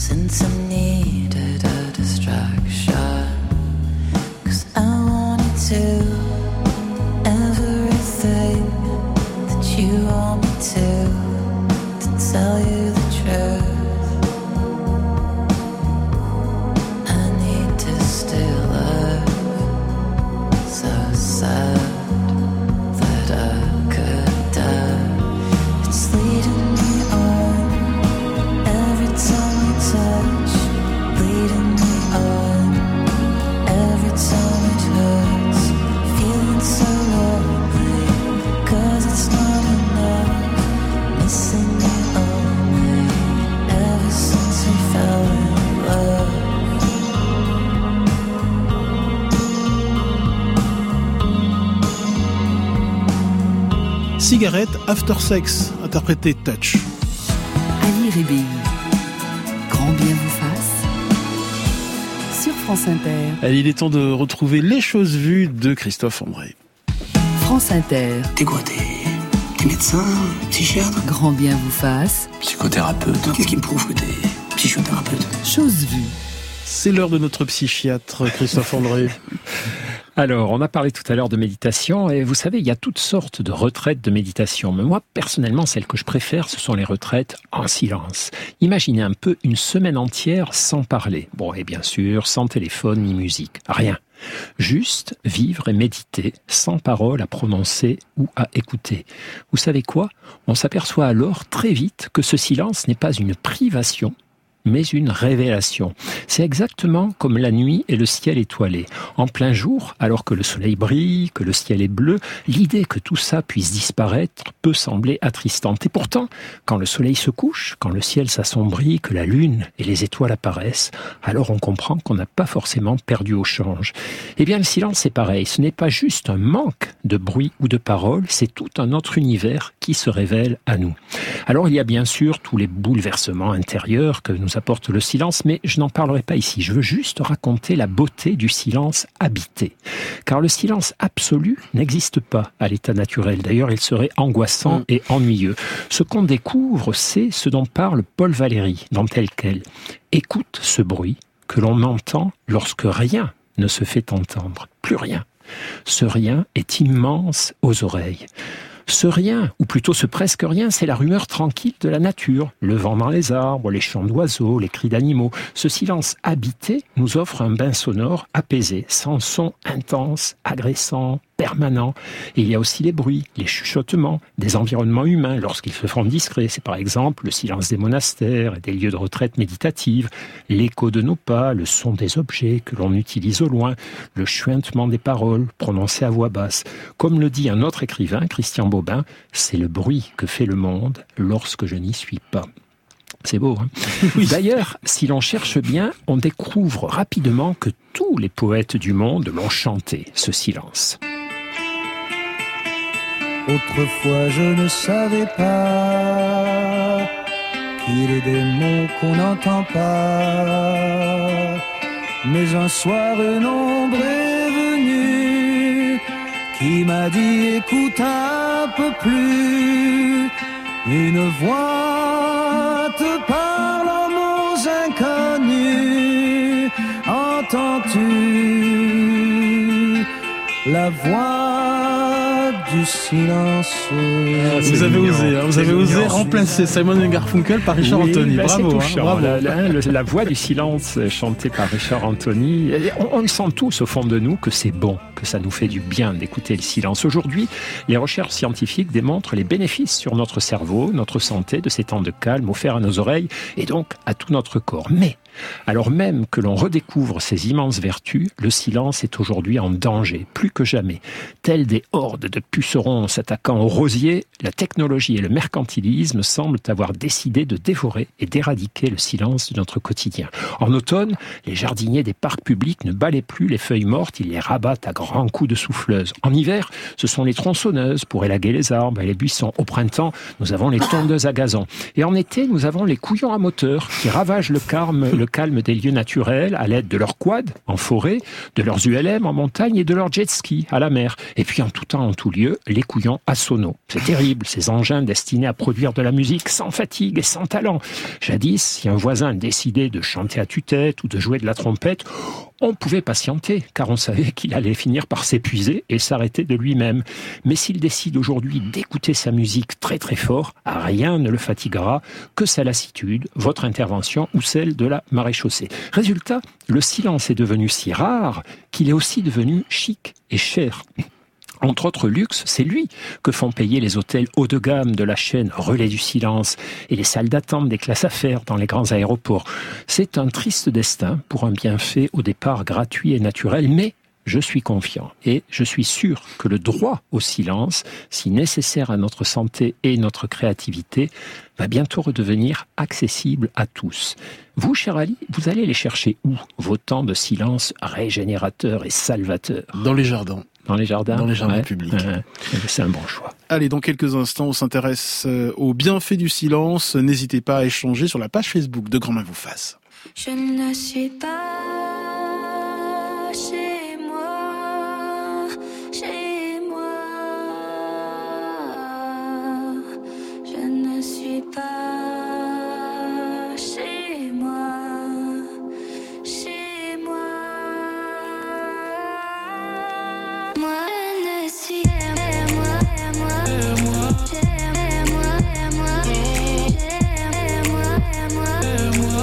Since I needed a distraction, 'cause I wanted to Cigarette After Sex, interprété Touch. Ali Rébéi, grand bien vous fasse, sur France Inter. Allez, il est temps de retrouver les choses vues de Christophe André. France Inter. T'es quoi, t'es, t'es médecin, psychiatre? Grand bien vous fasse. Psychothérapeute. Qu'est-ce qui me prouve que t'es psychothérapeute? Chose vue. C'est l'heure de notre psychiatre, Christophe André. Alors, on a parlé tout à l'heure de méditation, et vous savez, il y a toutes sortes de retraites de méditation. Mais moi, personnellement, celles que je préfère, ce sont les retraites en silence. Imaginez un peu une semaine entière sans parler. Bon, et bien sûr, sans téléphone ni musique. Rien. Juste vivre et méditer, sans parole à prononcer ou à écouter. Vous savez quoi? On s'aperçoit alors très vite que ce silence n'est pas une privation, mais une révélation. C'est exactement comme la nuit et le ciel étoilé. En plein jour, alors que le soleil brille, que le ciel est bleu, l'idée que tout ça puisse disparaître peut sembler attristante. Et pourtant, quand le soleil se couche, quand le ciel s'assombrit, que la lune et les étoiles apparaissent, alors on comprend qu'on n'a pas forcément perdu au change. Eh bien, le silence, c'est pareil. Ce n'est pas juste un manque de bruit ou de parole, c'est tout un autre univers qui se révèle à nous. Alors, il y a bien sûr tous les bouleversements intérieurs que nous apporte le silence, mais je n'en parlerai pas ici. Je veux juste raconter la beauté du silence habité. Car le silence absolu n'existe pas à l'état naturel. D'ailleurs, il serait angoissant et ennuyeux. Ce qu'on découvre, c'est ce dont parle Paul Valéry dans Tel quel. Écoute ce bruit que l'on entend lorsque rien ne se fait entendre. Plus rien. Ce rien est immense aux oreilles. Ce rien, ou plutôt ce presque rien, c'est la rumeur tranquille de la nature. Le vent dans les arbres, les chants d'oiseaux, les cris d'animaux. Ce silence habité nous offre un bain sonore apaisé, sans son intense, agressant, permanent. Et il y a aussi les bruits, les chuchotements des environnements humains lorsqu'ils se font discrets. C'est par exemple le silence des monastères et des lieux de retraite méditative, l'écho de nos pas, le son des objets que l'on utilise au loin, le chuintement des paroles prononcées à voix basse. Comme le dit un autre écrivain, Christian Bobin, c'est le bruit que fait le monde lorsque je n'y suis pas. C'est beau, hein? Oui. D'ailleurs, si l'on cherche bien, on découvre rapidement que tous les poètes du monde l'ont chanté, ce silence. Autrefois je ne savais pas qu'il est des mots qu'on n'entend pas. Mais un soir une ombre est venue qui m'a dit écoute un peu plus. Une voix te parle en mots inconnus. Entends-tu la voix du silence? Ah, vous avez osé, hein, vous avez osé remplacer Simon et Garfunkel par Richard oui, Anthony. Bah bravo, hein, bravo. La, la, la voix du silence chantée par Richard Anthony. On, on le sent tous au fond de nous que c'est bon, que ça nous fait du bien d'écouter le silence. Aujourd'hui, les recherches scientifiques démontrent les bénéfices sur notre cerveau, notre santé, de ces temps de calme offerts à nos oreilles et donc à tout notre corps. Mais alors même que l'on redécouvre ces immenses vertus, le silence est aujourd'hui en danger, plus que jamais. Tels des hordes de pucerons s'attaquant aux rosiers, la technologie et le mercantilisme semblent avoir décidé de dévorer et d'éradiquer le silence de notre quotidien. En automne, les jardiniers des parcs publics ne balaient plus les feuilles mortes, ils les rabattent à grands coups de souffleuse. En hiver, ce sont les tronçonneuses pour élaguer les arbres et les buissons. Au printemps, nous avons les tondeuses à gazon. Et en été, nous avons les couillons à moteur qui ravagent le calme, le calme des lieux naturels à l'aide de leurs quads en forêt, de leurs U L M en montagne et de leurs jet skis à la mer. Et puis en tout temps, en tout lieu, les couillons à sono. C'est terrible, ces engins destinés à produire de la musique sans fatigue et sans talent. Jadis, si un voisin décidait de chanter à tue-tête ou de jouer de la trompette, on pouvait patienter, car on savait qu'il allait finir par s'épuiser et s'arrêter de lui-même. Mais s'il décide aujourd'hui d'écouter sa musique très très fort, rien ne le fatiguera que sa lassitude, votre intervention ou celle de la maréchaussée. Résultat, le silence est devenu si rare qu'il est aussi devenu chic et cher. Entre autres luxes, c'est lui que font payer les hôtels haut de gamme de la chaîne Relais du Silence et les salles d'attente des classes affaires dans les grands aéroports. C'est un triste destin pour un bienfait au départ gratuit et naturel, mais je suis confiant et je suis sûr que le droit au silence, si nécessaire à notre santé et notre créativité, va bientôt redevenir accessible à tous. Vous, cher Ali, vous allez les chercher où, vos temps de silence régénérateurs et salvateurs? Dans les jardins. Dans les jardins Dans les jardins ouais. publics. Euh, c'est un bon choix. Allez, dans quelques instants, on s'intéresse aux bienfaits du silence. N'hésitez pas à échanger sur la page Facebook de Grand Main vous fasse. Je ne suis pas chez moi, chez moi. Je ne suis pas chez moi, chez moi. Moi, je ne suis pas moi, moi, moi, chez moi, moi, chez moi, moi, moi.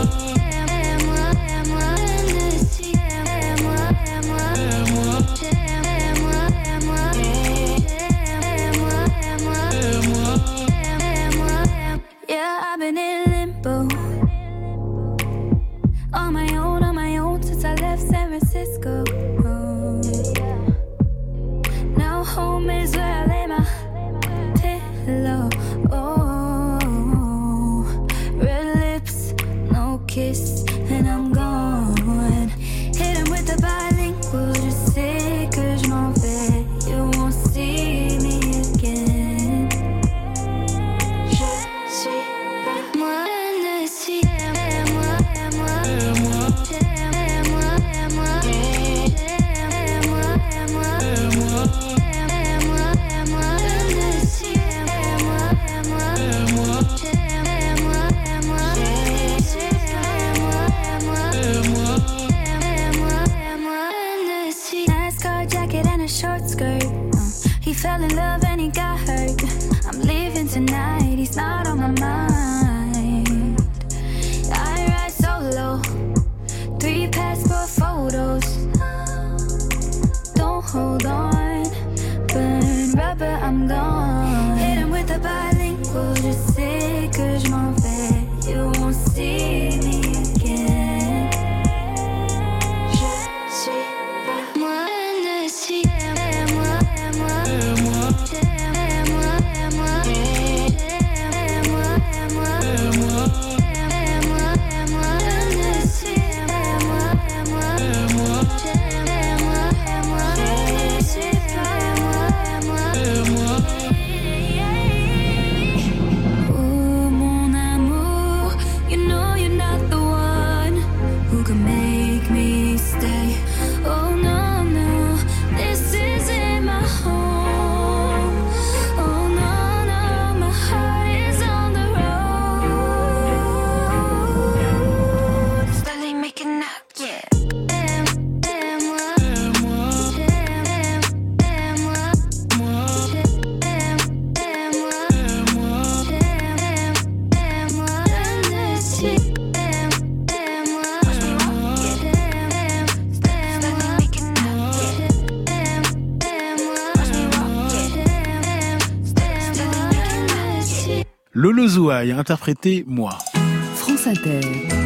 Lolo Zouaï, interprété Moi. France Inter.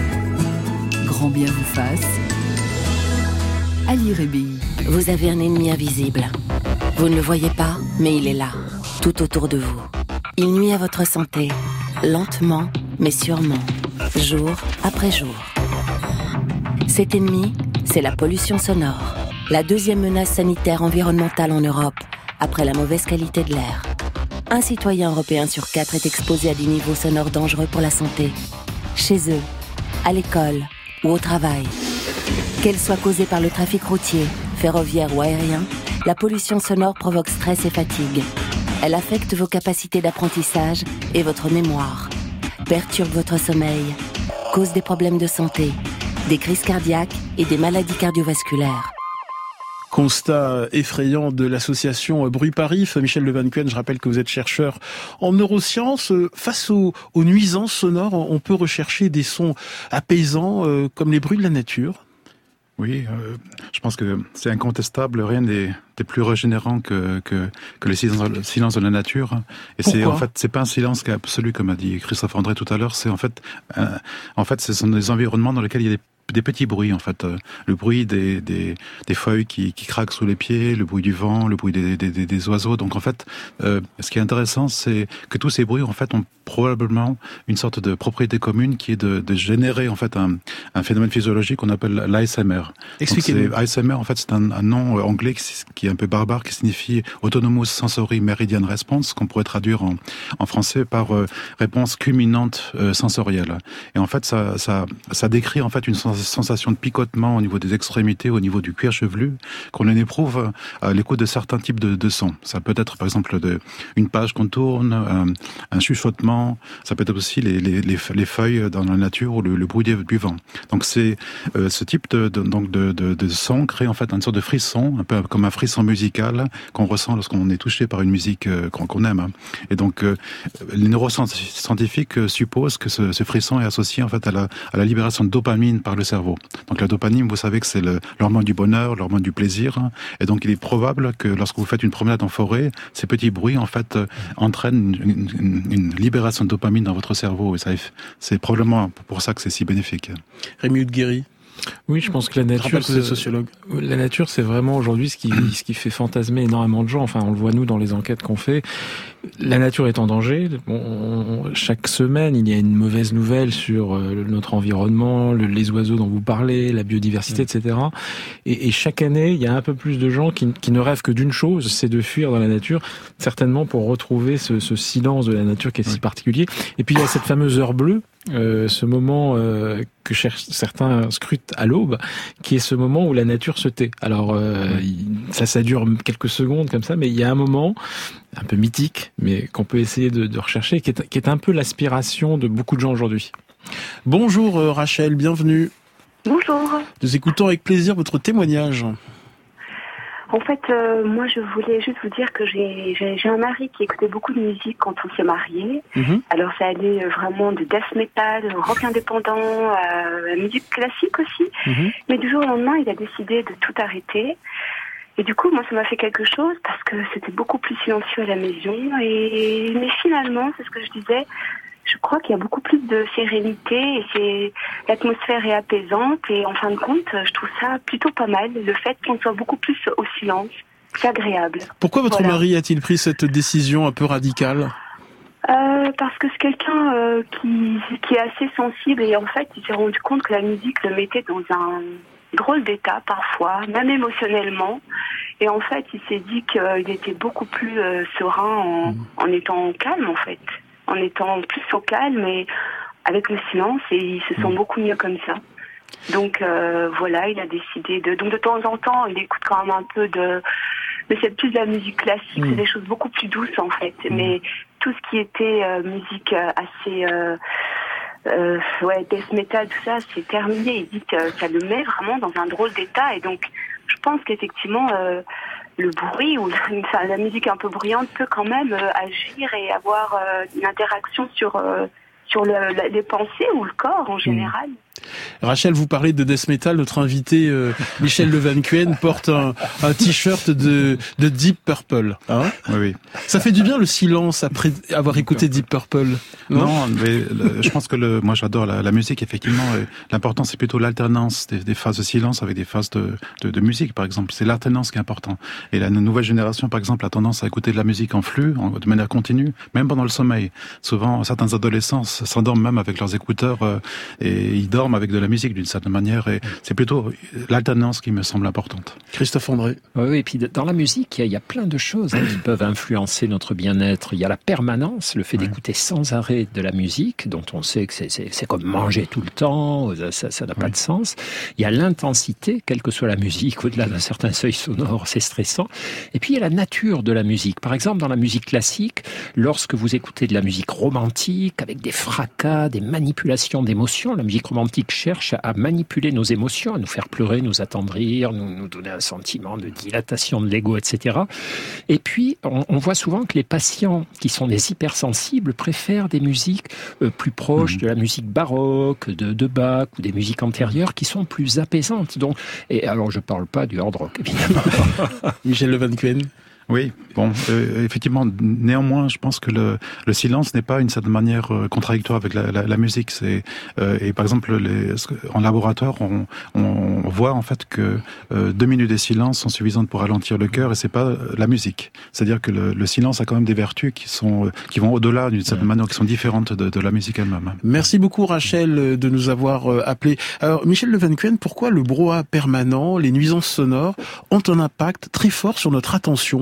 Grand bien vous fasse. Ali Rébi. Vous avez un ennemi invisible. Vous ne le voyez pas, mais il est là, tout autour de vous. Il nuit à votre santé, lentement, mais sûrement, jour après jour. Cet ennemi, c'est la pollution sonore, la deuxième menace sanitaire environnementale en Europe, après la mauvaise qualité de l'air. Un citoyen européen sur quatre est exposé à des niveaux sonores dangereux pour la santé, chez eux, à l'école ou au travail. Qu'elle soit causée par le trafic routier, ferroviaire ou aérien, la pollution sonore provoque stress et fatigue. Elle affecte vos capacités d'apprentissage et votre mémoire, perturbe votre sommeil, cause des problèmes de santé, des crises cardiaques et des maladies cardiovasculaires. Constat effrayant de l'association Bruit Paris. Michel Levancuen, je rappelle que vous êtes chercheur en neurosciences. Face aux, aux nuisances sonores, on peut rechercher des sons apaisants euh, comme les bruits de la nature. Oui, euh, je pense que c'est incontestable. Rien n'est, n'est plus régénérant que, que, que le silence, le silence de la nature. Et Pourquoi ? c'est en fait, c'est pas un silence qui est absolu, comme a dit Christophe André tout à l'heure. C'est en fait, euh, en fait, ce sont des environnements dans lesquels il y a des des petits bruits en fait, le bruit des, des, des feuilles qui, qui craquent sous les pieds, le bruit du vent, le bruit des, des, des, des oiseaux. Donc en fait, euh, ce qui est intéressant, c'est que tous ces bruits en fait ont probablement une sorte de propriété commune qui est de, de générer en fait un, un phénomène physiologique qu'on appelle l'A S M R. Expliquez-nous. A S M R en fait c'est un, un nom anglais qui, qui est un peu barbare, qui signifie Autonomous Sensory Meridian Response, qu'on pourrait traduire en, en français par euh, réponse culminante euh, sensorielle. Et en fait, ça, ça, ça décrit en fait une sensation de picotement au niveau des extrémités, au niveau du cuir chevelu, qu'on éprouve à l'écoute de certains types de, de sons. Ça peut être par exemple de, une page qu'on tourne, un, un chuchotement. Ça peut être aussi les, les, les, les feuilles dans la nature ou le, le bruit du vent. Donc c'est euh, ce type de, de, donc de, de, de son crée en fait une sorte de frisson, un peu comme un frisson musical qu'on ressent lorsqu'on est touché par une musique euh, qu'on, qu'on aime. Et donc euh, les neuroscientifiques supposent que ce, ce frisson est associé en fait à la, à la libération de dopamine par le cerveau. Donc la dopamine, vous savez que c'est le, l'hormone du bonheur, l'hormone du plaisir. Et donc il est probable que lorsque vous faites une promenade en forêt, ces petits bruits en fait euh, entraînent une, une, une libération de dopamine dans votre cerveau. Et ça, c'est probablement pour ça que c'est si bénéfique. Rémi Hugues-Guéry. Oui, je pense que la nature, que vous êtes sociologue. La nature, c'est vraiment aujourd'hui ce qui, ce qui fait fantasmer énormément de gens. Enfin, on le voit nous dans les enquêtes qu'on fait. La nature est en danger. On, on, chaque semaine, il y a une mauvaise nouvelle sur euh, notre environnement, le, les oiseaux dont vous parlez, la biodiversité, mmh. et cetera. Et, et chaque année, il y a un peu plus de gens qui, qui ne rêvent que d'une chose, c'est de fuir dans la nature, certainement pour retrouver ce, ce silence de la nature qui est oui. si particulier. Et puis il y a cette fameuse heure bleue. Euh, ce moment euh, que cherchent certains scrutent à l'aube, qui est ce moment où la nature se tait. Alors euh, il, ça, ça dure quelques secondes comme ça, mais il y a un moment un peu mythique, mais qu'on peut essayer de, de rechercher, qui est, qui est un peu l'aspiration de beaucoup de gens aujourd'hui. Bonjour euh, Rachel, bienvenue. Bonjour. Nous écoutons avec plaisir votre témoignage. En fait, euh, moi, je voulais juste vous dire que j'ai, j'ai, j'ai un mari qui écoutait beaucoup de musique quand on s'est mariés. Mm-hmm. Alors, ça allait vraiment de death metal, rock indépendant, à la musique classique aussi. Mm-hmm. Mais du jour au lendemain, il a décidé de tout arrêter. Et du coup, moi, ça m'a fait quelque chose parce que c'était beaucoup plus silencieux à la maison. Et mais finalement, c'est ce que je disais, je crois qu'il y a beaucoup plus de sérénité et c'est, l'atmosphère est apaisante et en fin de compte, je trouve ça plutôt pas mal, le fait qu'on soit beaucoup plus au silence. C'est agréable. Pourquoi votre voilà. mari a-t-il pris cette décision un peu radicale ? Euh, parce que c'est quelqu'un euh, qui, qui est assez sensible et en fait, il s'est rendu compte que la musique le mettait dans un drôle d'état parfois, même émotionnellement. Et en fait, il s'est dit qu'il était beaucoup plus euh, serein en, mmh. en étant calme en fait. En étant plus au calme et avec le silence et il se sent beaucoup mieux comme ça. Donc euh, voilà, il a décidé de... Donc de temps en temps, il écoute quand même un peu de... Mais c'est plus de la musique classique, mmh. c'est des choses beaucoup plus douces en fait. Mmh. Mais tout ce qui était euh, musique assez... Euh, euh, ouais, death metal, tout ça, c'est terminé. Il dit que ça le met vraiment dans un drôle d'état et donc je pense qu'effectivement... Euh, le bruit ou la, enfin, la musique un peu bruyante peut quand même euh, agir et avoir euh, une interaction sur, euh, sur le, la, les pensées ou le corps en général. Mmh. Rachel, vous parlez de death metal. Notre invité euh, Michel Levancuen porte un, un t-shirt de, de Deep Purple. Hein oui, oui. Ça fait du bien le silence après avoir écouté Deep Purple. Non, non mais le, je pense que le, moi j'adore la, la musique. Effectivement, l'important c'est plutôt l'alternance des, des phases de silence avec des phases de, de, de musique, par exemple. C'est l'alternance qui est important. Et la nouvelle génération, par exemple, a tendance à écouter de la musique en flux, en, de manière continue, même pendant le sommeil. Souvent, certains adolescents s'endorment même avec leurs écouteurs euh, et ils dorment avec de la musique d'une certaine manière et c'est plutôt l'alternance qui me semble importante. Christophe André. Oui, et puis dans la musique, il y a, il y a plein de choses hein, qui peuvent influencer notre bien-être. Il y a la permanence, le fait ouais. d'écouter sans arrêt de la musique, dont on sait que c'est, c'est, c'est comme manger tout le temps, ça, ça n'a ouais. pas de sens. Il y a l'intensité, quelle que soit la musique, au-delà d'un certain seuil sonore, c'est stressant. Et puis il y a la nature de la musique. Par exemple, dans la musique classique, lorsque vous écoutez de la musique romantique, avec des fracas, des manipulations d'émotions, la musique romantique cherche à manipuler nos émotions, à nous faire pleurer, nous attendrir, nous, nous donner un sentiment de dilatation de l'ego, et cetera. Et puis, on, on voit souvent que les patients qui sont des hypersensibles préfèrent des musiques euh, plus proches mmh. de la musique baroque, de, de Bach ou des musiques antérieures qui sont plus apaisantes. Donc, et alors, je parle pas du hard rock, évidemment. Michel Levancuen. Oui, bon, euh, effectivement, néanmoins, je pense que le, le silence n'est pas une certaine manière euh, contradictoire avec la, la, la musique. C'est euh, et par exemple, les, en laboratoire, on, on voit en fait que euh, deux minutes de silence sont suffisantes pour ralentir le cœur, et c'est pas la musique. C'est-à-dire que le, le silence a quand même des vertus qui sont qui vont au-delà d'une certaine manière, qui sont différentes de, de la musique elle-même. Merci beaucoup Rachel de nous avoir appelé. Alors Michel Le Van Cuen, pourquoi le brouhaha permanent, les nuisances sonores ont un impact très fort sur notre attention?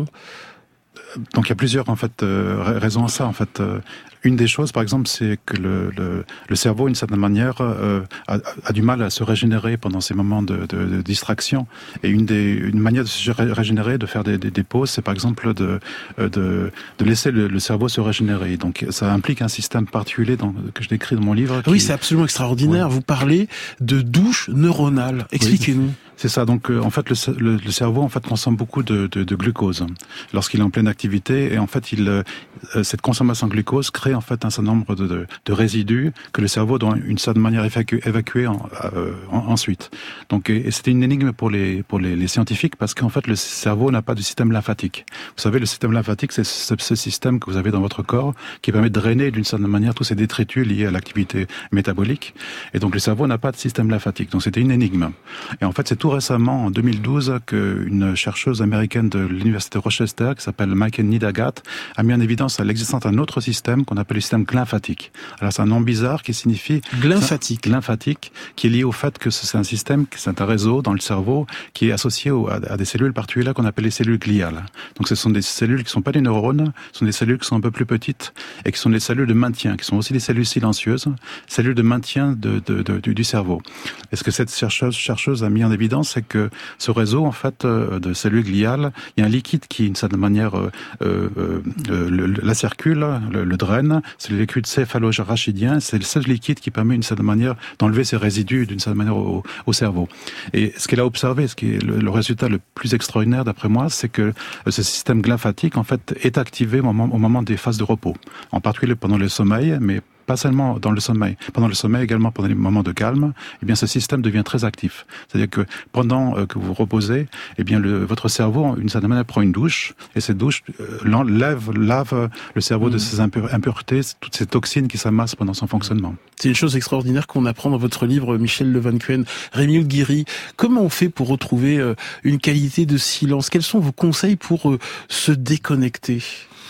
Donc il y a plusieurs en fait euh, raisons à ça. En fait, euh, une des choses, par exemple, c'est que le, le, le cerveau, d'une certaine manière, euh, a, a du mal à se régénérer pendant ces moments de, de, de distraction. Et une des une manière de se régénérer, de faire des, des, des pauses, c'est par exemple de de, de laisser le, le cerveau se régénérer. Donc ça implique un système particulier dans, que je décris dans mon livre. Qui... Oui, c'est absolument extraordinaire. Ouais. Vous parlez de douche neuronale. Expliquez-nous. Oui. C'est ça. Donc, euh, en fait, le, le, le cerveau, en fait, consomme beaucoup de, de, de glucose lorsqu'il est en pleine activité, et en fait, il, euh, cette consommation de glucose crée en fait un certain nombre de, de, de résidus que le cerveau doit, d'une certaine manière, évacuer, évacuer en, euh, en, ensuite. Donc, et, et c'était une énigme pour les pour les, les scientifiques, parce qu'en fait, le cerveau n'a pas de système lymphatique. Vous savez, le système lymphatique, c'est ce, ce système que vous avez dans votre corps qui permet de drainer d'une certaine manière tous ces détritus liés à l'activité métabolique. Et donc, le cerveau n'a pas de système lymphatique. Donc, c'était une énigme. Et en fait, c'est tout récemment, en deux mille douze, qu'une chercheuse américaine de l'université de Rochester, qui s'appelle Michael Nidagat, a mis en évidence l'existence d'un autre système qu'on appelle le système glymphatique. Alors c'est un nom bizarre qui signifie... Glymphatique. Glymphatique, qui est lié au fait que c'est un système, c'est un réseau dans le cerveau qui est associé au, à, à des cellules particulières qu'on appelle les cellules gliales. Donc ce sont des cellules qui ne sont pas des neurones, ce sont des cellules qui sont un peu plus petites et qui sont des cellules de maintien, qui sont aussi des cellules silencieuses, cellules de maintien de, de, de, du, du cerveau. Et ce que cette chercheuse, chercheuse a mis en évidence, c'est que ce réseau, en fait, de cellules gliales, il y a un liquide qui, d'une certaine manière, euh, euh, le, la circule, le, le draine. C'est le liquide céphalorachidien. C'est le seul liquide qui permet, d'une certaine manière, d'enlever ces résidus, d'une certaine manière, au, au cerveau. Et ce qu'elle a observé, ce qui est le, le résultat le plus extraordinaire, d'après moi, c'est que ce système glymphatique, en fait, est activé au moment, au moment des phases de repos. En particulier pendant le sommeil, mais pas seulement dans le sommeil, pendant le sommeil également pendant les moments de calme, eh bien ce système devient très actif. C'est-à-dire que pendant euh, que vous reposez, eh bien le, votre cerveau, d'une certaine manière, prend une douche, et cette douche euh, lave, lave le cerveau mmh. de ses impur- impuretés, toutes ces toxines qui s'amassent pendant son fonctionnement. C'est une chose extraordinaire qu'on apprend dans votre livre, Michel Le Van Cuen. Rémi Oudguiri, comment on fait pour retrouver euh, une qualité de silence? Quels sont vos conseils pour euh, se déconnecter?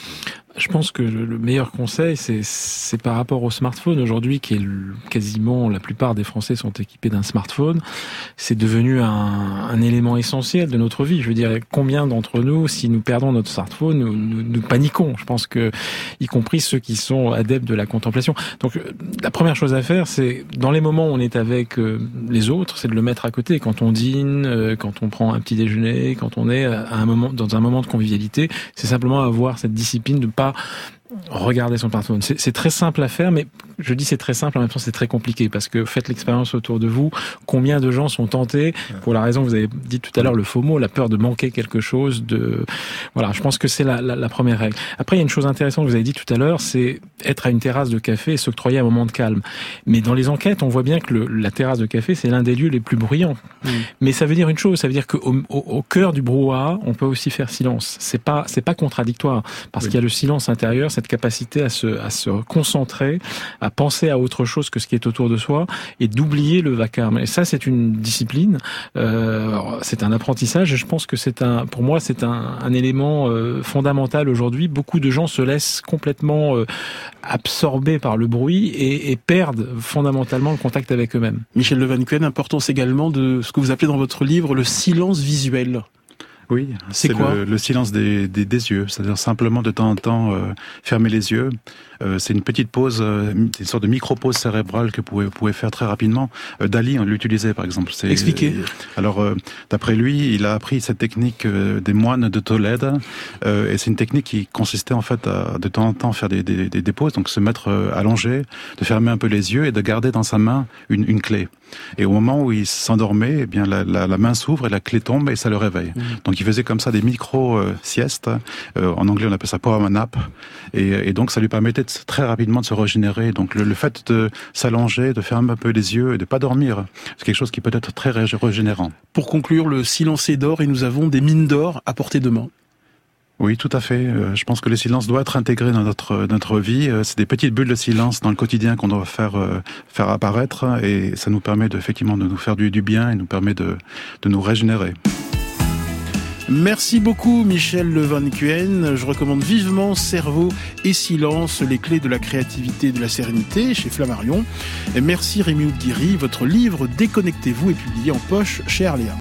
Je pense que le meilleur conseil, c'est, c'est par rapport au smartphone aujourd'hui, qui est le, quasiment la plupart des Français sont équipés d'un smartphone. C'est devenu un, un élément essentiel de notre vie. Je veux dire, combien d'entre nous, si nous perdons notre smartphone, nous, nous, nous paniquons. Je pense que, y compris ceux qui sont adeptes de la contemplation. Donc, la première chose à faire, c'est dans les moments où on est avec les autres, c'est de le mettre à côté. Quand on dîne, quand on prend un petit déjeuner, quand on est à un moment dans un moment de convivialité, c'est simplement avoir cette discipline de pas regarder son smartphone. C'est, c'est très simple à faire, mais je dis c'est très simple, en même temps c'est très compliqué, parce que faites l'expérience autour de vous. Combien de gens sont tentés, pour la raison que vous avez dit tout à l'heure, le FOMO, la peur de manquer quelque chose, de voilà, je pense que c'est la, la, la première règle. Après, il y a une chose intéressante que vous avez dit tout à l'heure, c'est être à une terrasse de café et s'octroyer un moment de calme. Mais dans les enquêtes, on voit bien que le, la terrasse de café, c'est l'un des lieux les plus bruyants. Mmh. Mais ça veut dire une chose, ça veut dire qu'au au, au cœur du brouhaha, on peut aussi faire silence. C'est pas, c'est pas contradictoire, parce oui. qu'il y a le silence intérieur, cette capacité à se, à se concentrer, à penser à autre chose que ce qui est autour de soi, et d'oublier le vacarme. Et ça, c'est une discipline, euh, c'est un apprentissage, et je pense que c'est un, pour moi, c'est un, un élément euh, fondamental aujourd'hui. Beaucoup de gens se laissent complètement euh, absorbés par le bruit et, et perdent fondamentalement le contact avec eux-mêmes. Michel Le Van Cuen, importance également de ce que vous appelez dans votre livre le silence visuel. Oui, c'est, c'est quoi le, le silence des, des, des yeux, c'est-à-dire simplement de temps en temps euh, fermer les yeux. Euh, c'est une petite pause, euh, une sorte de micro-pause cérébrale que vous pouvez, vous pouvez faire très rapidement. Euh, Dali, on l'utilisait par exemple. C'est, Expliquez. Euh, alors, euh, d'après lui, il a appris cette technique euh, des moines de Tolède, euh, et c'est une technique qui consistait en fait à de temps en temps faire des, des, des, des pauses, donc se mettre euh, allongé, de fermer un peu les yeux et de garder dans sa main une, une clé. Et au moment où il s'endormait, eh bien la, la, la main s'ouvre et la clé tombe et ça le réveille. Mmh. Donc il faisait comme ça des micro-siestes. Euh, en anglais, on appelle ça power nap. Et, et donc ça lui permettait de, très rapidement de se régénérer. Donc le, le fait de s'allonger, de fermer un peu les yeux et de pas dormir, c'est quelque chose qui peut être très régénérant. Pour conclure, le silence est d'or et nous avons des mines d'or à portée de main. Oui, tout à fait. Euh, je pense que le silence doit être intégré dans notre notre vie. Euh, c'est des petites bulles de silence dans le quotidien qu'on doit faire euh, faire apparaître, et ça nous permet de, effectivement de nous faire du, du bien et nous permet de de nous régénérer. Merci beaucoup Michel Le Van Cuen. Je recommande vivement Cerveau et Silence, les clés de la créativité et de la sérénité chez Flammarion. Et merci Rémi Oudguiri. Votre livre Déconnectez-vous est publié en poche chez Arléa.